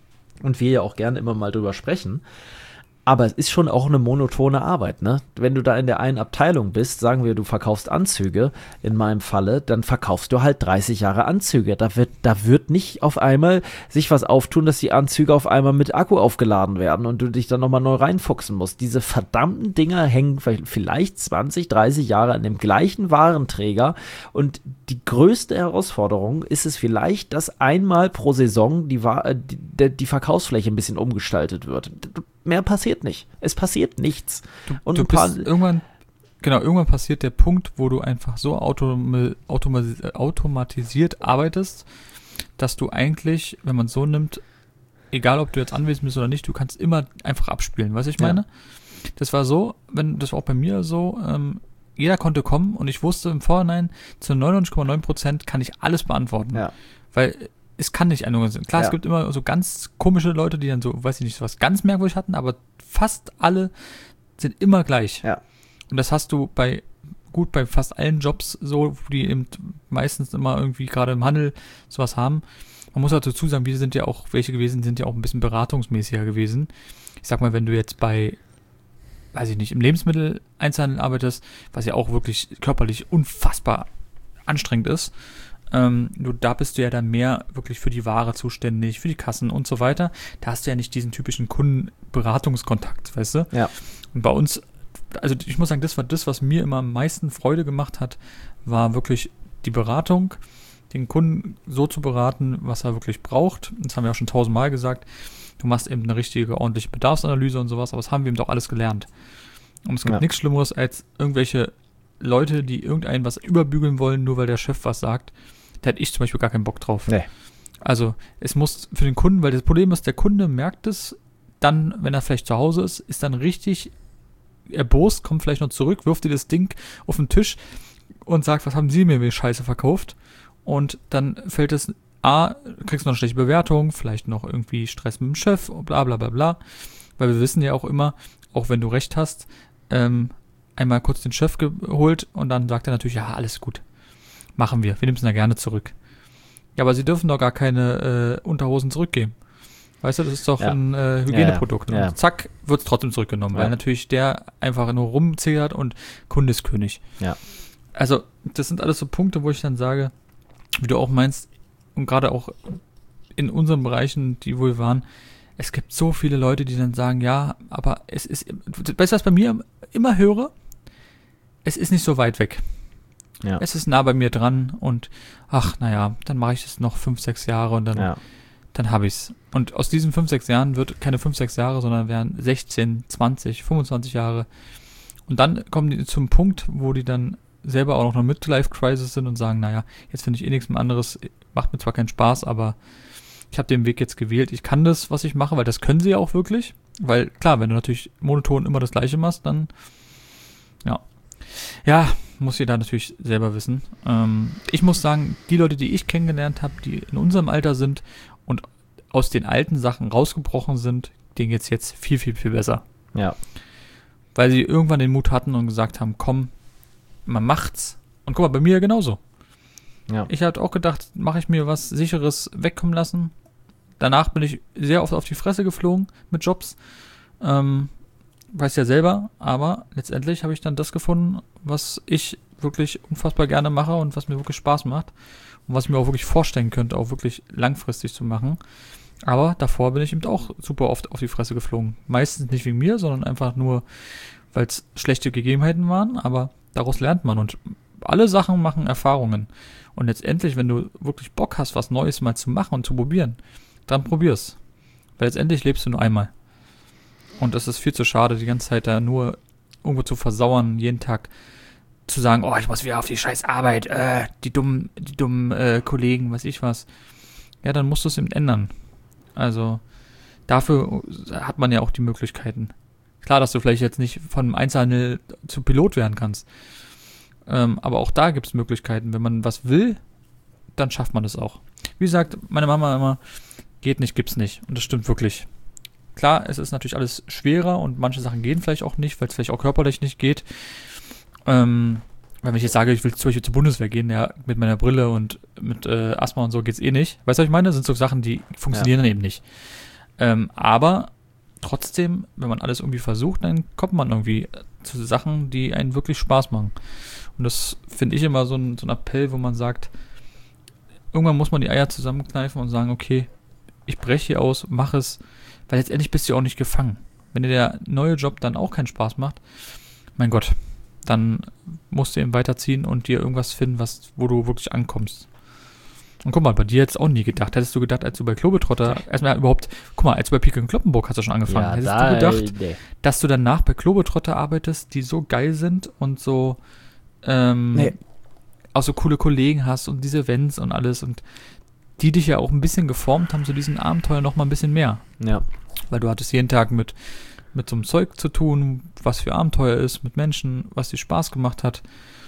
und wir ja auch gerne immer mal drüber sprechen, aber es ist schon auch eine monotone Arbeit, ne? Wenn du da in der einen Abteilung bist, sagen wir, du verkaufst Anzüge, in meinem Falle, dann verkaufst du halt dreißig Jahre Anzüge. Da wird, da wird nicht auf einmal sich was auftun, dass die Anzüge auf einmal mit Akku aufgeladen werden und du dich dann nochmal neu reinfuchsen musst. Diese verdammten Dinger hängen vielleicht zwanzig, dreißig Jahre an dem gleichen Warenträger und die größte Herausforderung ist es vielleicht, dass einmal pro Saison die, die, die Verkaufsfläche ein bisschen umgestaltet wird. Mehr passiert nicht. Es passiert nichts. Du, und du ein paar bist irgendwann, genau, irgendwann passiert der Punkt, wo du einfach so autom- automa- automatisiert arbeitest, dass du eigentlich, wenn man es so nimmt, egal ob du jetzt anwesend bist oder nicht, du kannst immer einfach abspielen. Weißt du, ich meine? Ja. Das war so, wenn das war auch bei mir so, ähm, jeder konnte kommen und ich wusste im Vorhinein, zu neunundneunzig Komma neun Prozent kann ich alles beantworten. Ja. Weil es kann nicht eine sein. Klar, Ja. es gibt immer so ganz komische Leute, die dann so, weiß ich nicht, was ganz merkwürdig hatten, aber fast alle sind immer gleich. Ja. Und das hast du bei, gut, bei fast allen Jobs so, die eben meistens immer irgendwie gerade im Handel sowas haben. Man muss halt dazu sagen, wir sind ja auch, welche gewesen sind ja auch ein bisschen beratungsmäßiger gewesen. Ich sag mal, wenn du jetzt bei, weiß ich nicht, im Lebensmitteleinzelhandel arbeitest, was ja auch wirklich körperlich unfassbar anstrengend ist, ähm, du, da bist du ja dann mehr wirklich für die Ware zuständig, für die Kassen und so weiter. Da hast du ja nicht diesen typischen Kundenberatungskontakt, weißt du? Ja. Und bei uns, also ich muss sagen, das war das, was mir immer am meisten Freude gemacht hat, war wirklich die Beratung, den Kunden so zu beraten, was er wirklich braucht. Das haben wir auch schon tausendmal gesagt. Du machst eben eine richtige, ordentliche Bedarfsanalyse und sowas, aber das haben wir eben auch alles gelernt. Und es gibt Ja. nichts Schlimmeres als irgendwelche Leute, die irgendeinen was überbügeln wollen, nur weil der Chef was sagt. Da hätte ich zum Beispiel gar keinen Bock drauf. Nee. Also es muss für den Kunden, weil das Problem ist, der Kunde merkt es dann, wenn er vielleicht zu Hause ist, ist dann richtig erbost, kommt vielleicht noch zurück, wirft dir das Ding auf den Tisch und sagt, was haben Sie mir wie Scheiße verkauft? Und dann fällt es, A, kriegst du noch eine schlechte Bewertung, vielleicht noch irgendwie Stress mit dem Chef, bla bla bla bla. Weil wir wissen ja auch immer, auch wenn du recht hast, ähm, einmal kurz den Chef geholt und dann sagt er natürlich, ja, alles gut, machen wir, wir nehmen es da gerne zurück. Ja, aber sie dürfen doch gar keine äh, Unterhosen zurückgeben. Weißt du, das ist doch Ja. ein äh, Hygieneprodukt. Ja, ja. Ja. Und zack, wird es trotzdem zurückgenommen, Ja. weil natürlich der einfach nur rumzehrt und Kunde ist König. Ja. Also, das sind alles so Punkte, wo ich dann sage, wie du auch meinst, und gerade auch in unseren Bereichen, die wo wir waren, es gibt so viele Leute, die dann sagen, ja, aber es ist, weißt du, was bei mir immer höre? Es ist nicht so weit weg. Ja. Es ist nah bei mir dran und ach, naja, dann mache ich es noch fünf, sechs Jahre und dann, Ja. dann habe ich es. Und aus diesen fünf, sechs Jahren wird keine fünf, sechs Jahre, sondern werden sechzehn, zwanzig, fünfundzwanzig Jahre. Und dann kommen die zum Punkt, wo die dann selber auch noch eine Midlife-Crisis sind und sagen, naja, jetzt finde ich eh nichts mehr anderes, macht mir zwar keinen Spaß, aber ich habe den Weg jetzt gewählt, ich kann das, was ich mache, weil das können sie ja auch wirklich, weil klar, wenn du natürlich monoton immer das Gleiche machst, dann ja, ja, muss jeder natürlich selber wissen. Ähm, ich muss sagen, die Leute, die ich kennengelernt habe, die in unserem Alter sind und aus den alten Sachen rausgebrochen sind, denen geht's jetzt viel, viel, viel besser. Ja. Weil sie irgendwann den Mut hatten und gesagt haben, komm, man macht's. Und guck mal, bei mir genauso. Ja. Ich habe auch gedacht, mache ich mir was Sicheres wegkommen lassen. Danach bin ich sehr oft auf die Fresse geflogen mit Jobs. Ähm, weiß ja selber, aber letztendlich habe ich dann das gefunden, was ich wirklich unfassbar gerne mache und was mir wirklich Spaß macht. Und was ich mir auch wirklich vorstellen könnte, auch wirklich langfristig zu machen. Aber davor bin ich eben auch super oft auf die Fresse geflogen. Meistens nicht wegen mir, sondern einfach nur, weil es schlechte Gegebenheiten waren, aber daraus lernt man und alle Sachen machen Erfahrungen. Und letztendlich, wenn du wirklich Bock hast, was Neues mal zu machen und zu probieren, dann probier's. Weil letztendlich lebst du nur einmal. Und es ist viel zu schade, die ganze Zeit da nur irgendwo zu versauern, jeden Tag zu sagen, oh, ich muss wieder auf die scheiß Arbeit, äh, die dummen, die dummen äh, Kollegen, weiß ich was. Ja, dann musst du es eben ändern. Also, dafür hat man ja auch die Möglichkeiten. Klar, dass du vielleicht jetzt nicht von einem Einzelhandel zu Pilot werden kannst. Ähm, aber auch da gibt es Möglichkeiten. Wenn man was will, dann schafft man das auch. Wie gesagt, meine Mama immer, geht nicht, gibt's nicht. Und das stimmt wirklich. Klar, es ist natürlich alles schwerer und manche Sachen gehen vielleicht auch nicht, weil es vielleicht auch körperlich nicht geht. Ähm, weil wenn ich jetzt sage, ich will zum Beispiel zur Bundeswehr gehen, ja, mit meiner Brille und mit äh, Asthma und so geht's eh nicht. Weißt du, was ich meine? Das sind so Sachen, die funktionieren Ja. dann eben nicht. Ähm, aber trotzdem, wenn man alles irgendwie versucht, dann kommt man irgendwie zu Sachen, die einen wirklich Spaß machen. Und das finde ich immer so ein, so ein Appell, wo man sagt, irgendwann muss man die Eier zusammenkneifen und sagen, okay, ich breche hier aus, mach es, weil letztendlich bist du ja auch nicht gefangen. Wenn dir der neue Job dann auch keinen Spaß macht, mein Gott, dann musst du eben weiterziehen und dir irgendwas finden, was, wo du wirklich ankommst. Und guck mal, bei dir hättest du auch nie gedacht. Hättest du gedacht, als du bei Klobetrotter, erstmal überhaupt, guck mal, als du bei Pik und Kloppenburg hast du schon angefangen. Ja, hättest da, du gedacht, nee. dass du danach bei Klobetrotter arbeitest, die so geil sind und so, ähm, Nee. auch so coole Kollegen hast und diese Events und alles und die dich ja auch ein bisschen geformt haben zu diesen Abenteuern noch mal ein bisschen mehr. Ja. Weil du hattest jeden Tag mit, mit so einem Zeug zu tun, was für Abenteuer ist, mit Menschen, was dir Spaß gemacht hat.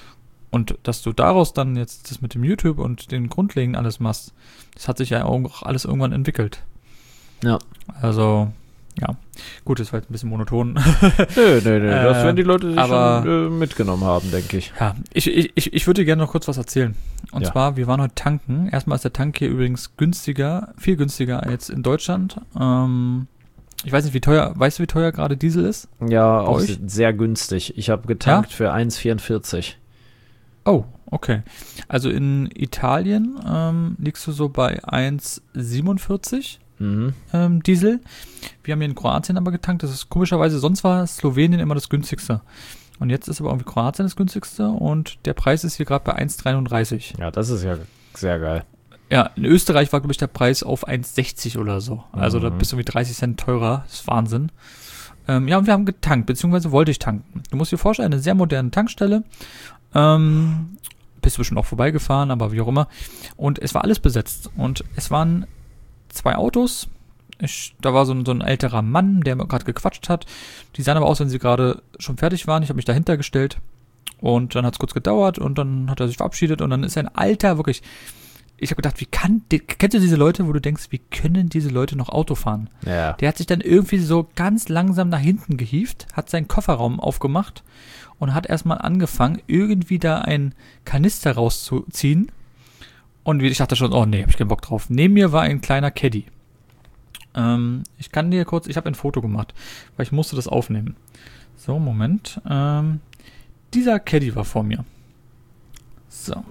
Und dass du daraus dann jetzt das mit dem YouTube und den Grundlegenden alles machst, das hat sich ja auch alles irgendwann entwickelt. Ja. Also, ja. Gut, das war jetzt ein bisschen monoton. Nö, nö, nö. Das Äh, werden die Leute sich aber- schon äh, mitgenommen haben, denke ich. Ja, ich, ich, ich, ich würde dir gerne noch kurz was erzählen. Und Ja. zwar, wir waren heute tanken. Erstmal ist der Tank hier übrigens günstiger, viel günstiger als in Deutschland. Ähm, ich weiß nicht, wie teuer, weißt du, wie teuer gerade Diesel ist? Ja, auch euch? se- sehr günstig. Ich habe getankt für eins Komma vierundvierzig. Oh, okay. Also in Italien ähm, liegst du so bei eins Komma siebenundvierzig Mhm. ähm, Diesel. Wir haben hier in Kroatien aber getankt. Das ist komischerweise, sonst war Slowenien immer das günstigste. Und jetzt ist aber irgendwie Kroatien das günstigste und der Preis ist hier gerade bei eins Komma dreiunddreißig. Ja, das ist ja sehr geil. Ja, in Österreich war, glaube ich, der Preis auf eins Komma sechzig oder so. Also da Mhm. bist du irgendwie dreißig Cent teurer. Das ist Wahnsinn. Ähm, ja, und wir haben getankt, beziehungsweise wollte ich tanken. Du musst dir vorstellen, eine sehr moderne Tankstelle. Ähm, bist du bestimmt auch vorbeigefahren, aber wie auch immer. Und es war alles besetzt. Und es waren zwei Autos. Ich, da war so ein, so ein älterer Mann, der gerade gequatscht hat. Die sahen aber aus, wenn sie gerade schon fertig waren. Ich habe mich dahinter gestellt. Und dann hat es kurz gedauert und dann hat er sich verabschiedet. Und dann ist ein alter, wirklich... Ich habe gedacht, wie kann, die, kennst du diese Leute, wo du denkst, wie können diese Leute noch Auto fahren? Ja. Der hat sich dann irgendwie so ganz langsam nach hinten gehievt, hat seinen Kofferraum aufgemacht und hat erstmal angefangen, irgendwie da einen Kanister rauszuziehen. Und ich dachte schon, oh nee, hab ich keinen Bock drauf. Neben mir war ein kleiner Caddy. Ähm, ich kann dir kurz, ich habe ein Foto gemacht, weil ich musste das aufnehmen. So, Moment. Ähm, dieser Caddy war vor mir. So.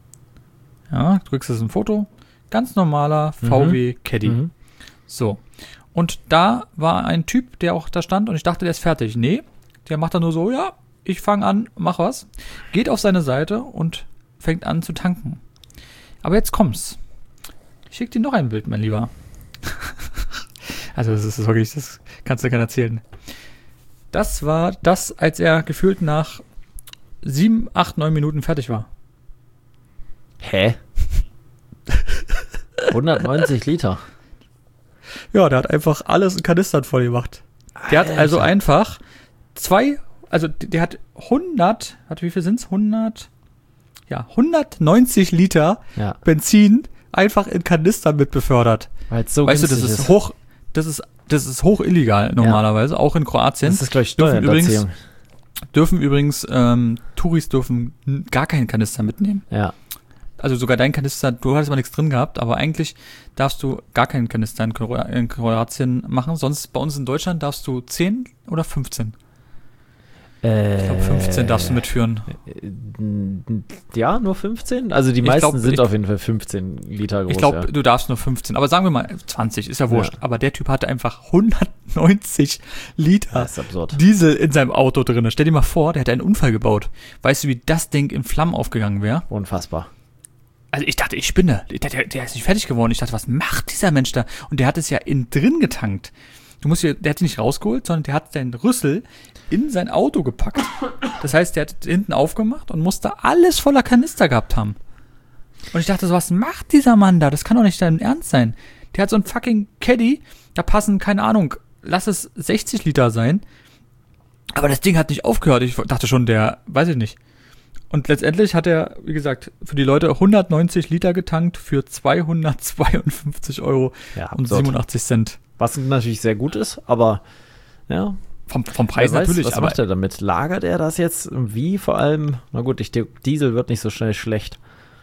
Ja, du kriegst jetzt ein Foto. Ganz normaler V W Caddy. Mhm. So. Und da war ein Typ, der auch da stand und ich dachte, der ist fertig. Nee, der macht dann nur so, ja, ich fange an, mach was. Geht auf seine Seite und fängt an zu tanken. Aber jetzt kommt's. Ich schick dir noch ein Bild, mein Lieber. Also das ist wirklich, das kannst du keiner erzählen. Das war das, als er gefühlt nach sieben, acht, neun Minuten fertig war. Hä? hundertneunzig Liter. Ja, der hat einfach alles in Kanistern voll gemacht. Der hat also Alter. einfach zwei, also der hat hundert, hat wie viel sind's? hundert, ja, hundertneunzig Liter Ja, Benzin einfach in Kanistern mit befördert. weil es so Weißt du, das günstig ist hoch, das ist, das ist hoch illegal normalerweise, auch in Kroatien. Das ist gleich Dürfen Steuerhinterziehung. Dürfen übrigens, ähm, Touris dürfen n- gar keinen Kanister mitnehmen. Ja. Also sogar dein Kanister, du hattest mal nichts drin gehabt, aber eigentlich darfst du gar keinen Kanister in, Kro- in Kroatien machen. Sonst bei uns in Deutschland darfst du zehn oder fünfzehn. Äh, Ich glaube fünfzehn darfst du mitführen. Ja, nur fünfzehn? Also die Ich meisten glaub, sind ich- auf jeden Fall fünfzehn Liter groß. Ich glaube, ja. du darfst nur fünfzehn. Aber sagen wir mal zwanzig, ist ja wurscht. Ja. Aber der Typ hatte einfach hundertneunzig Liter Das ist absurd. Diesel in seinem Auto drin. Stell dir mal vor, der hätte einen Unfall gebaut. Weißt du, wie das Ding in Flammen aufgegangen wäre? Unfassbar. Also ich dachte, ich spinne. Der, der, der ist nicht fertig geworden. Ich dachte, was macht dieser Mensch da? Und der hat es ja innen drin getankt. Du musst hier, der hat ihn nicht rausgeholt, sondern der hat seinen Rüssel in sein Auto gepackt. Das heißt, der hat hinten aufgemacht und musste alles voller Kanister gehabt haben. Und ich dachte so, was macht dieser Mann da? Das kann doch nicht dein Ernst sein. Der hat so ein fucking Caddy, da passen, keine Ahnung, lass es sechzig Liter sein. Aber das Ding hat nicht aufgehört. Ich dachte schon, der, weiß ich nicht. Und letztendlich hat er, wie gesagt, für die Leute hundertneunzig Liter getankt für zweihundertzweiundfünfzig Euro Ja, und absurd. siebenundachtzig Cent. Was natürlich sehr gut ist, aber ja. Vom, vom Preis wer weiß, natürlich, was aber macht er damit? Lagert er das jetzt? Wie vor allem? Na gut, ich, der Diesel wird nicht so schnell schlecht.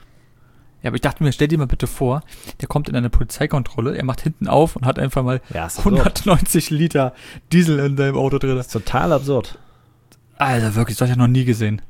ja, aber ich dachte mir, stell dir mal bitte vor, der kommt in eine Polizeikontrolle, er macht hinten auf und hat einfach mal Ja, ist absurd. hundertneunzig Liter Diesel in seinem Auto drin. Das ist total absurd. Also wirklich, das habe ich noch nie gesehen.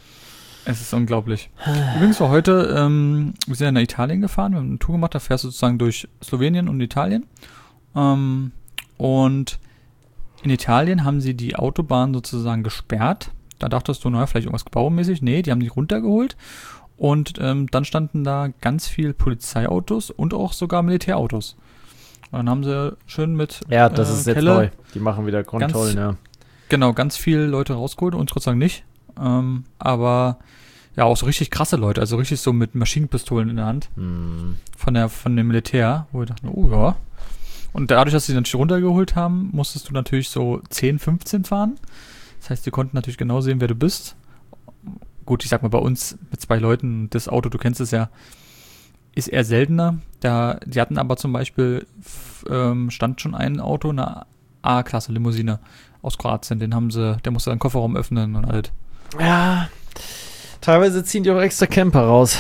Es ist unglaublich. Übrigens war heute, ähm, wir sind ja nach Italien gefahren, wir haben eine Tour gemacht, da fährst du sozusagen durch Slowenien und Italien. Ähm, und in Italien haben sie die Autobahn sozusagen gesperrt. Da dachtest du, naja, vielleicht irgendwas baumäßig. Nee, die haben die runtergeholt. Und ähm, dann standen da ganz viel Polizeiautos und auch sogar Militärautos. Und dann haben sie schön mit Ja, das äh, ist jetzt Kelle, neu. Die machen wieder Kontrollen, ja. Genau, ganz viele Leute rausgeholt, uns Gott sei Dank nicht. Ähm, aber ja, auch so richtig krasse Leute, also richtig so mit Maschinenpistolen in der Hand Hm. von der von dem Militär, wo wir dachten, oh ja. Und dadurch, dass sie dann runtergeholt haben, musstest du natürlich so zehn, fünfzehn fahren. Das heißt, die konnten natürlich genau sehen, wer du bist. gut, ich sag mal, bei uns mit zwei Leuten, das Auto, du kennst es ja, ist eher seltener. Da, die hatten aber zum Beispiel, f- ähm, stand schon ein Auto, eine A-Klasse Limousine aus Kroatien, den haben sie, der musste den Kofferraum öffnen und alles. Ja, teilweise ziehen die auch extra Camper raus.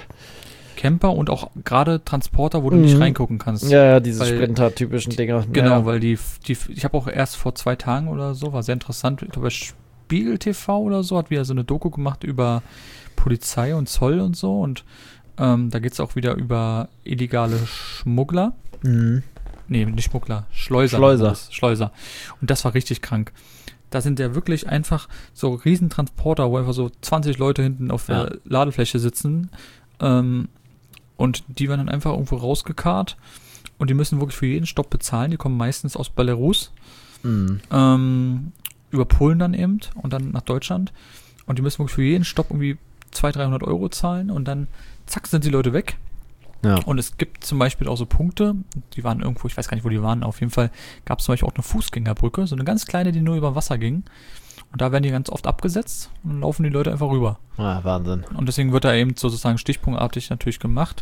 Camper und auch gerade Transporter, wo du Mhm. nicht reingucken kannst. Ja, ja, diese Weil- Sprinter-typischen Dinger. Genau, ja. weil die, die ich habe auch erst vor zwei Tagen oder so, war sehr interessant, ich glaube, Spiegel T V oder so, hat wieder so eine Doku gemacht über Polizei und Zoll und so und ähm, da geht es auch wieder über illegale Schmuggler. Mhm. Nee, nicht Schmuggler, Schleuser. Schleuser. war das, Schleuser. Und das war richtig krank. Da sind ja wirklich einfach so Riesentransporter, wo einfach so zwanzig Leute hinten auf Ja. der Ladefläche sitzen. Ähm, und die werden dann einfach irgendwo rausgekarrt. Und die müssen wirklich für jeden Stopp bezahlen. Die kommen meistens aus Belarus. Mhm. Ähm, über Polen dann eben. Und dann nach Deutschland. Und die müssen wirklich für jeden Stopp irgendwie zweihundert, dreihundert Euro zahlen. Und dann, zack, sind die Leute weg. Ja. Und es gibt zum Beispiel auch so Punkte, die waren irgendwo, ich weiß gar nicht, wo die waren, auf jeden Fall gab es zum Beispiel auch eine Fußgängerbrücke, so eine ganz kleine, die nur über Wasser ging. Und da werden die ganz oft abgesetzt und dann laufen die Leute einfach rüber. Ah, Wahnsinn. Und deswegen wird da eben sozusagen stichpunktartig natürlich gemacht.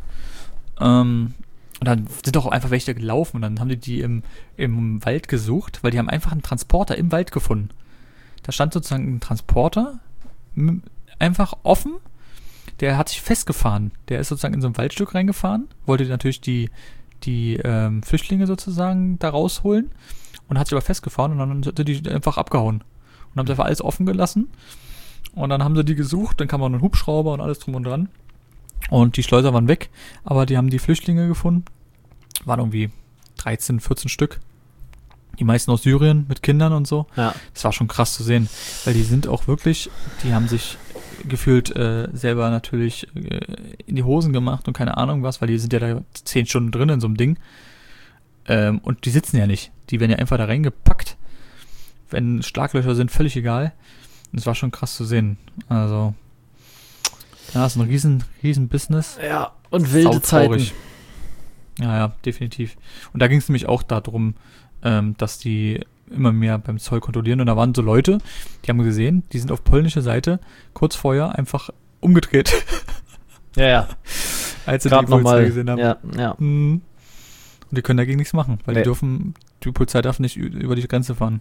Ähm, und dann sind auch einfach welche gelaufen und dann haben die die im, im Wald gesucht, weil die haben einfach einen Transporter im Wald gefunden. Da stand sozusagen ein Transporter, m- einfach offen. Der hat sich festgefahren. Der ist sozusagen in so ein Waldstück reingefahren, wollte natürlich die, die ähm, Flüchtlinge sozusagen da rausholen und hat sich aber festgefahren und dann sind die einfach abgehauen. Und haben sie einfach alles offen gelassen. Und dann haben sie die gesucht, dann kam auch ein Hubschrauber und alles drum und dran. Und die Schleuser waren weg, aber die haben die Flüchtlinge gefunden. Waren irgendwie dreizehn, vierzehn Stück. Die meisten aus Syrien mit Kindern und so. Ja. Das war schon krass zu sehen, weil die sind auch wirklich, die haben sich gefühlt äh, selber natürlich äh, in die Hosen gemacht und keine Ahnung was, weil die sind ja da zehn Stunden drin in so einem Ding. Ähm, und die sitzen ja nicht. Die werden ja einfach da reingepackt. Wenn Schlaglöcher sind, völlig egal. Und es war schon krass zu sehen. Also, ja, ist ein riesen, riesen Business. Ja, und wilde Sautraurig. Zeiten. Ja, ja, definitiv. Und da ging es nämlich auch darum, ähm, dass die immer mehr beim Zoll kontrollieren. Und da waren so Leute, die haben gesehen, die sind auf polnischer Seite kurz vorher einfach umgedreht, Ja, ja. als sie Gerade die Polizei nochmal. gesehen haben. Ja, ja. Mhm. Und die können dagegen nichts machen, weil Nee. die dürfen, die Polizei darf nicht ü- über die Grenze fahren.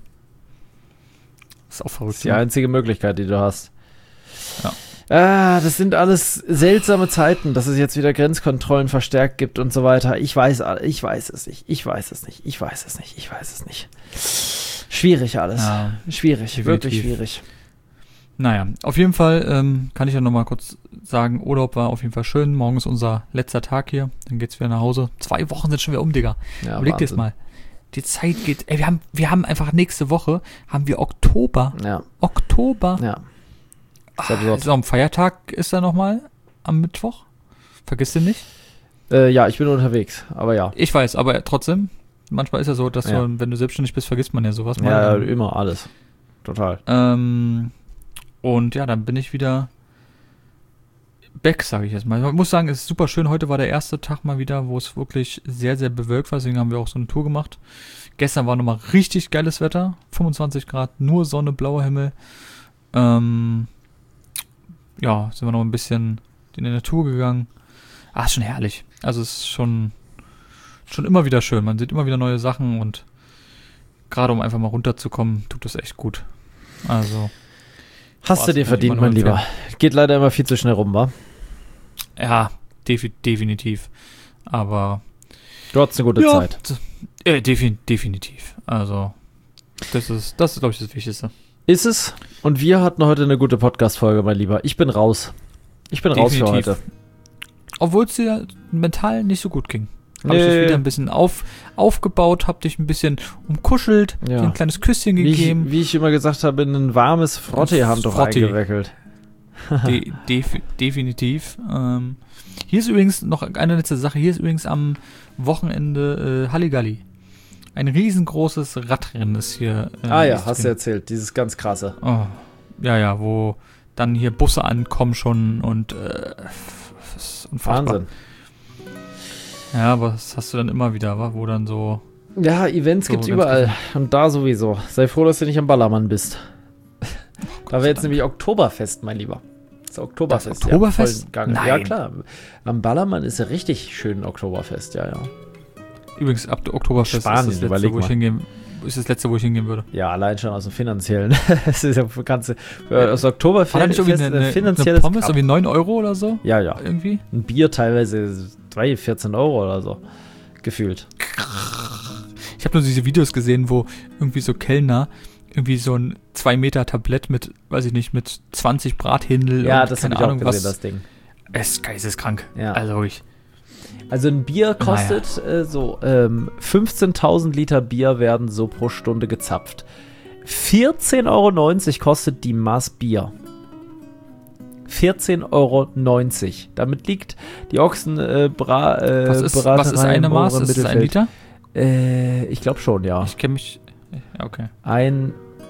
Das ist auch Das verrückt. ist die ne? einzige Möglichkeit, die du hast. Ja. Ah, das sind alles seltsame Zeiten, dass es jetzt wieder Grenzkontrollen verstärkt gibt und so weiter. Ich weiß, all- ich weiß es nicht. Ich weiß es nicht. Ich weiß es nicht. Ich weiß es nicht. Schwierig alles. Ja, Schwierig, definitiv. wirklich schwierig. naja, auf jeden Fall ähm, kann ich ja nochmal kurz sagen, Urlaub war auf jeden Fall schön. Morgen ist unser letzter Tag hier. Dann geht's wieder nach Hause. Zwei Wochen sind schon wieder um, Digga. Ja, Überleg dir das Wahnsinn. mal. Die Zeit geht, ey, wir haben, wir haben einfach nächste Woche, haben wir Oktober. Ja, Oktober. ja. Ah, Ist absurd. ist auch ein Feiertag, ist da nochmal am Mittwoch. Vergiss den nicht. Äh, ja, ich bin unterwegs, aber ja. Ich weiß, aber trotzdem, manchmal ist ja so, dass Ja. du, wenn du selbstständig bist, vergisst man ja sowas mal. Ja, immer alles. Total. Ähm, und ja, dann bin ich wieder back, sage ich jetzt mal. Ich muss sagen, es ist super schön. Heute war der erste Tag mal wieder, wo es wirklich sehr, sehr bewölkt war. Deswegen haben wir auch so eine Tour gemacht. Gestern war nochmal richtig geiles Wetter. fünfundzwanzig Grad, nur Sonne, blauer Himmel. Ähm, ja, sind wir noch ein bisschen in die Natur gegangen. Ah, ist schon herrlich. Also es ist schon, schon immer wieder schön. Man sieht immer wieder neue Sachen und gerade um einfach mal runterzukommen, tut das echt gut. Also, Hast Boah, du das dir kann ich verdient, immer mein nur Lieber. Geht leider immer viel zu schnell rum, wa? ja, defi- definitiv. Aber Du hattest eine gute ja, Zeit. d- Äh, defi- definitiv. Also, das ist, das ist, glaube ich, das Wichtigste. Ist es? Und wir hatten heute eine gute Podcast-Folge, mein Lieber. Ich bin raus. Ich bin raus für Definitiv. heute. Obwohl es dir mental nicht so gut ging. Habe ich Nee. dich wieder ein bisschen auf, aufgebaut, hab dich ein bisschen umkuschelt, Ja. dir ein kleines Küsschen Wie ich, gegeben. wie ich immer gesagt habe, in ein warmes Frottee-Handtuch Frottee. eingewickelt. De def definitiv. Ähm, hier ist übrigens noch eine letzte Sache. Hier ist übrigens am Wochenende äh, Halligalli. Ein riesengroßes Radrennen ist hier. Äh, Ah ja, ist hast du drin. erzählt. Dieses ganz krasse. Oh, ja, ja, wo dann hier Busse ankommen schon und äh, das ist unfassbar. Wahnsinn. Ja, aber das hast du dann immer wieder, wa? Wo dann so. Ja, Events So, gibt's ganz überall. Und da sowieso. Sei froh, dass du nicht am Ballermann bist. Da wäre jetzt Dank. nämlich Oktoberfest, mein Lieber. Das Oktoberfest. Das Oktoberfest? Ja, voll Gang. Ja, klar. Am Ballermann ist ja richtig schön Oktoberfest, ja, ja. Übrigens, ab Oktoberfest Spanien, ist das letzte, wo ich hingehen, ist das letzte, wo ich hingehen würde. Ja, allein schon aus dem finanziellen. Das ist ja kannst du, das Oktoberfest war da nicht irgendwie eine, eine, finanzielles eine Pommes, irgendwie neun Euro oder so? Ja, ja. Irgendwie? Ein Bier teilweise drei, vierzehn Euro oder so. Gefühlt. Ich habe nur diese Videos gesehen, wo irgendwie so Kellner irgendwie so ein zwei Meter Tablett mit, weiß ich nicht, mit zwanzig Brathändel ja, und das keine habe ich Ahnung auch gesehen, was. das Ding. Es ist geisteskrank. Ja. Also ich. Also ein Bier kostet naja. äh, so ähm, fünfzehntausend Liter Bier werden so pro Stunde gezapft. vierzehn Euro neunzig kostet die Maß Bier. vierzehn Euro neunzig. Damit liegt die Ochsen äh, Bra, äh, was, ist, was ist eine Maß? Ist es ein Liter? Äh, ich glaube schon, ja. Ich kenne mich. Ja, okay. Ein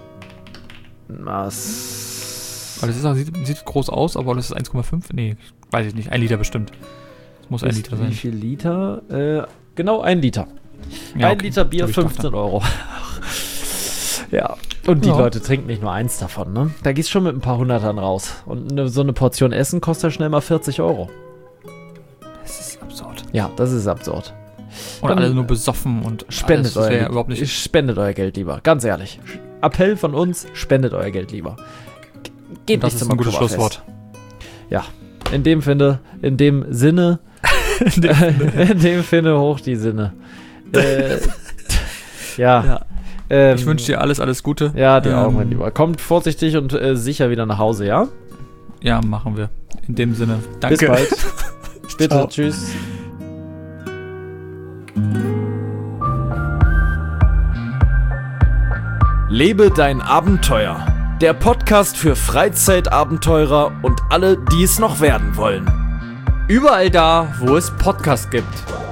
Maß. Weil das ist, sieht, sieht groß aus, aber das ist eins Komma fünf? Nee, weiß ich nicht. Ein Liter bestimmt. Das muss ein ist Liter sein. Wie viel Liter? Äh, genau, ein Liter. Ja, ein okay. Liter Bier, fünfzehn Euro. Ja. Und die ja. Leute trinken nicht nur eins davon, ne? Da gehst du schon mit ein paar Hundertern raus. Und eine, so eine Portion Essen kostet schnell mal vierzig Euro. Das ist absurd. Ja, das ist absurd. Und Dann alle nur besoffen und spendet alles, euer ja überhaupt nicht. Spendet euer Geld lieber, ganz ehrlich. Appell von uns, spendet euer Geld lieber. Geht das nicht ist zum ein gutes Oktoberfest. Schlusswort. Ja, in dem Finde, in dem Sinne, in dem, in dem Finde hoch die Sinne. äh, ja. ja. Ähm, ich wünsche dir alles, alles Gute. Ja, dir ähm, auch, mein Lieber. Kommt vorsichtig und äh, sicher wieder nach Hause, ja? Ja, machen wir. In dem Sinne. Danke. Bis bald. Bitte, Ciao. Tschüss. Lebe dein Abenteuer. Der Podcast für Freizeitabenteurer und alle, die es noch werden wollen. Überall da, wo es Podcasts gibt.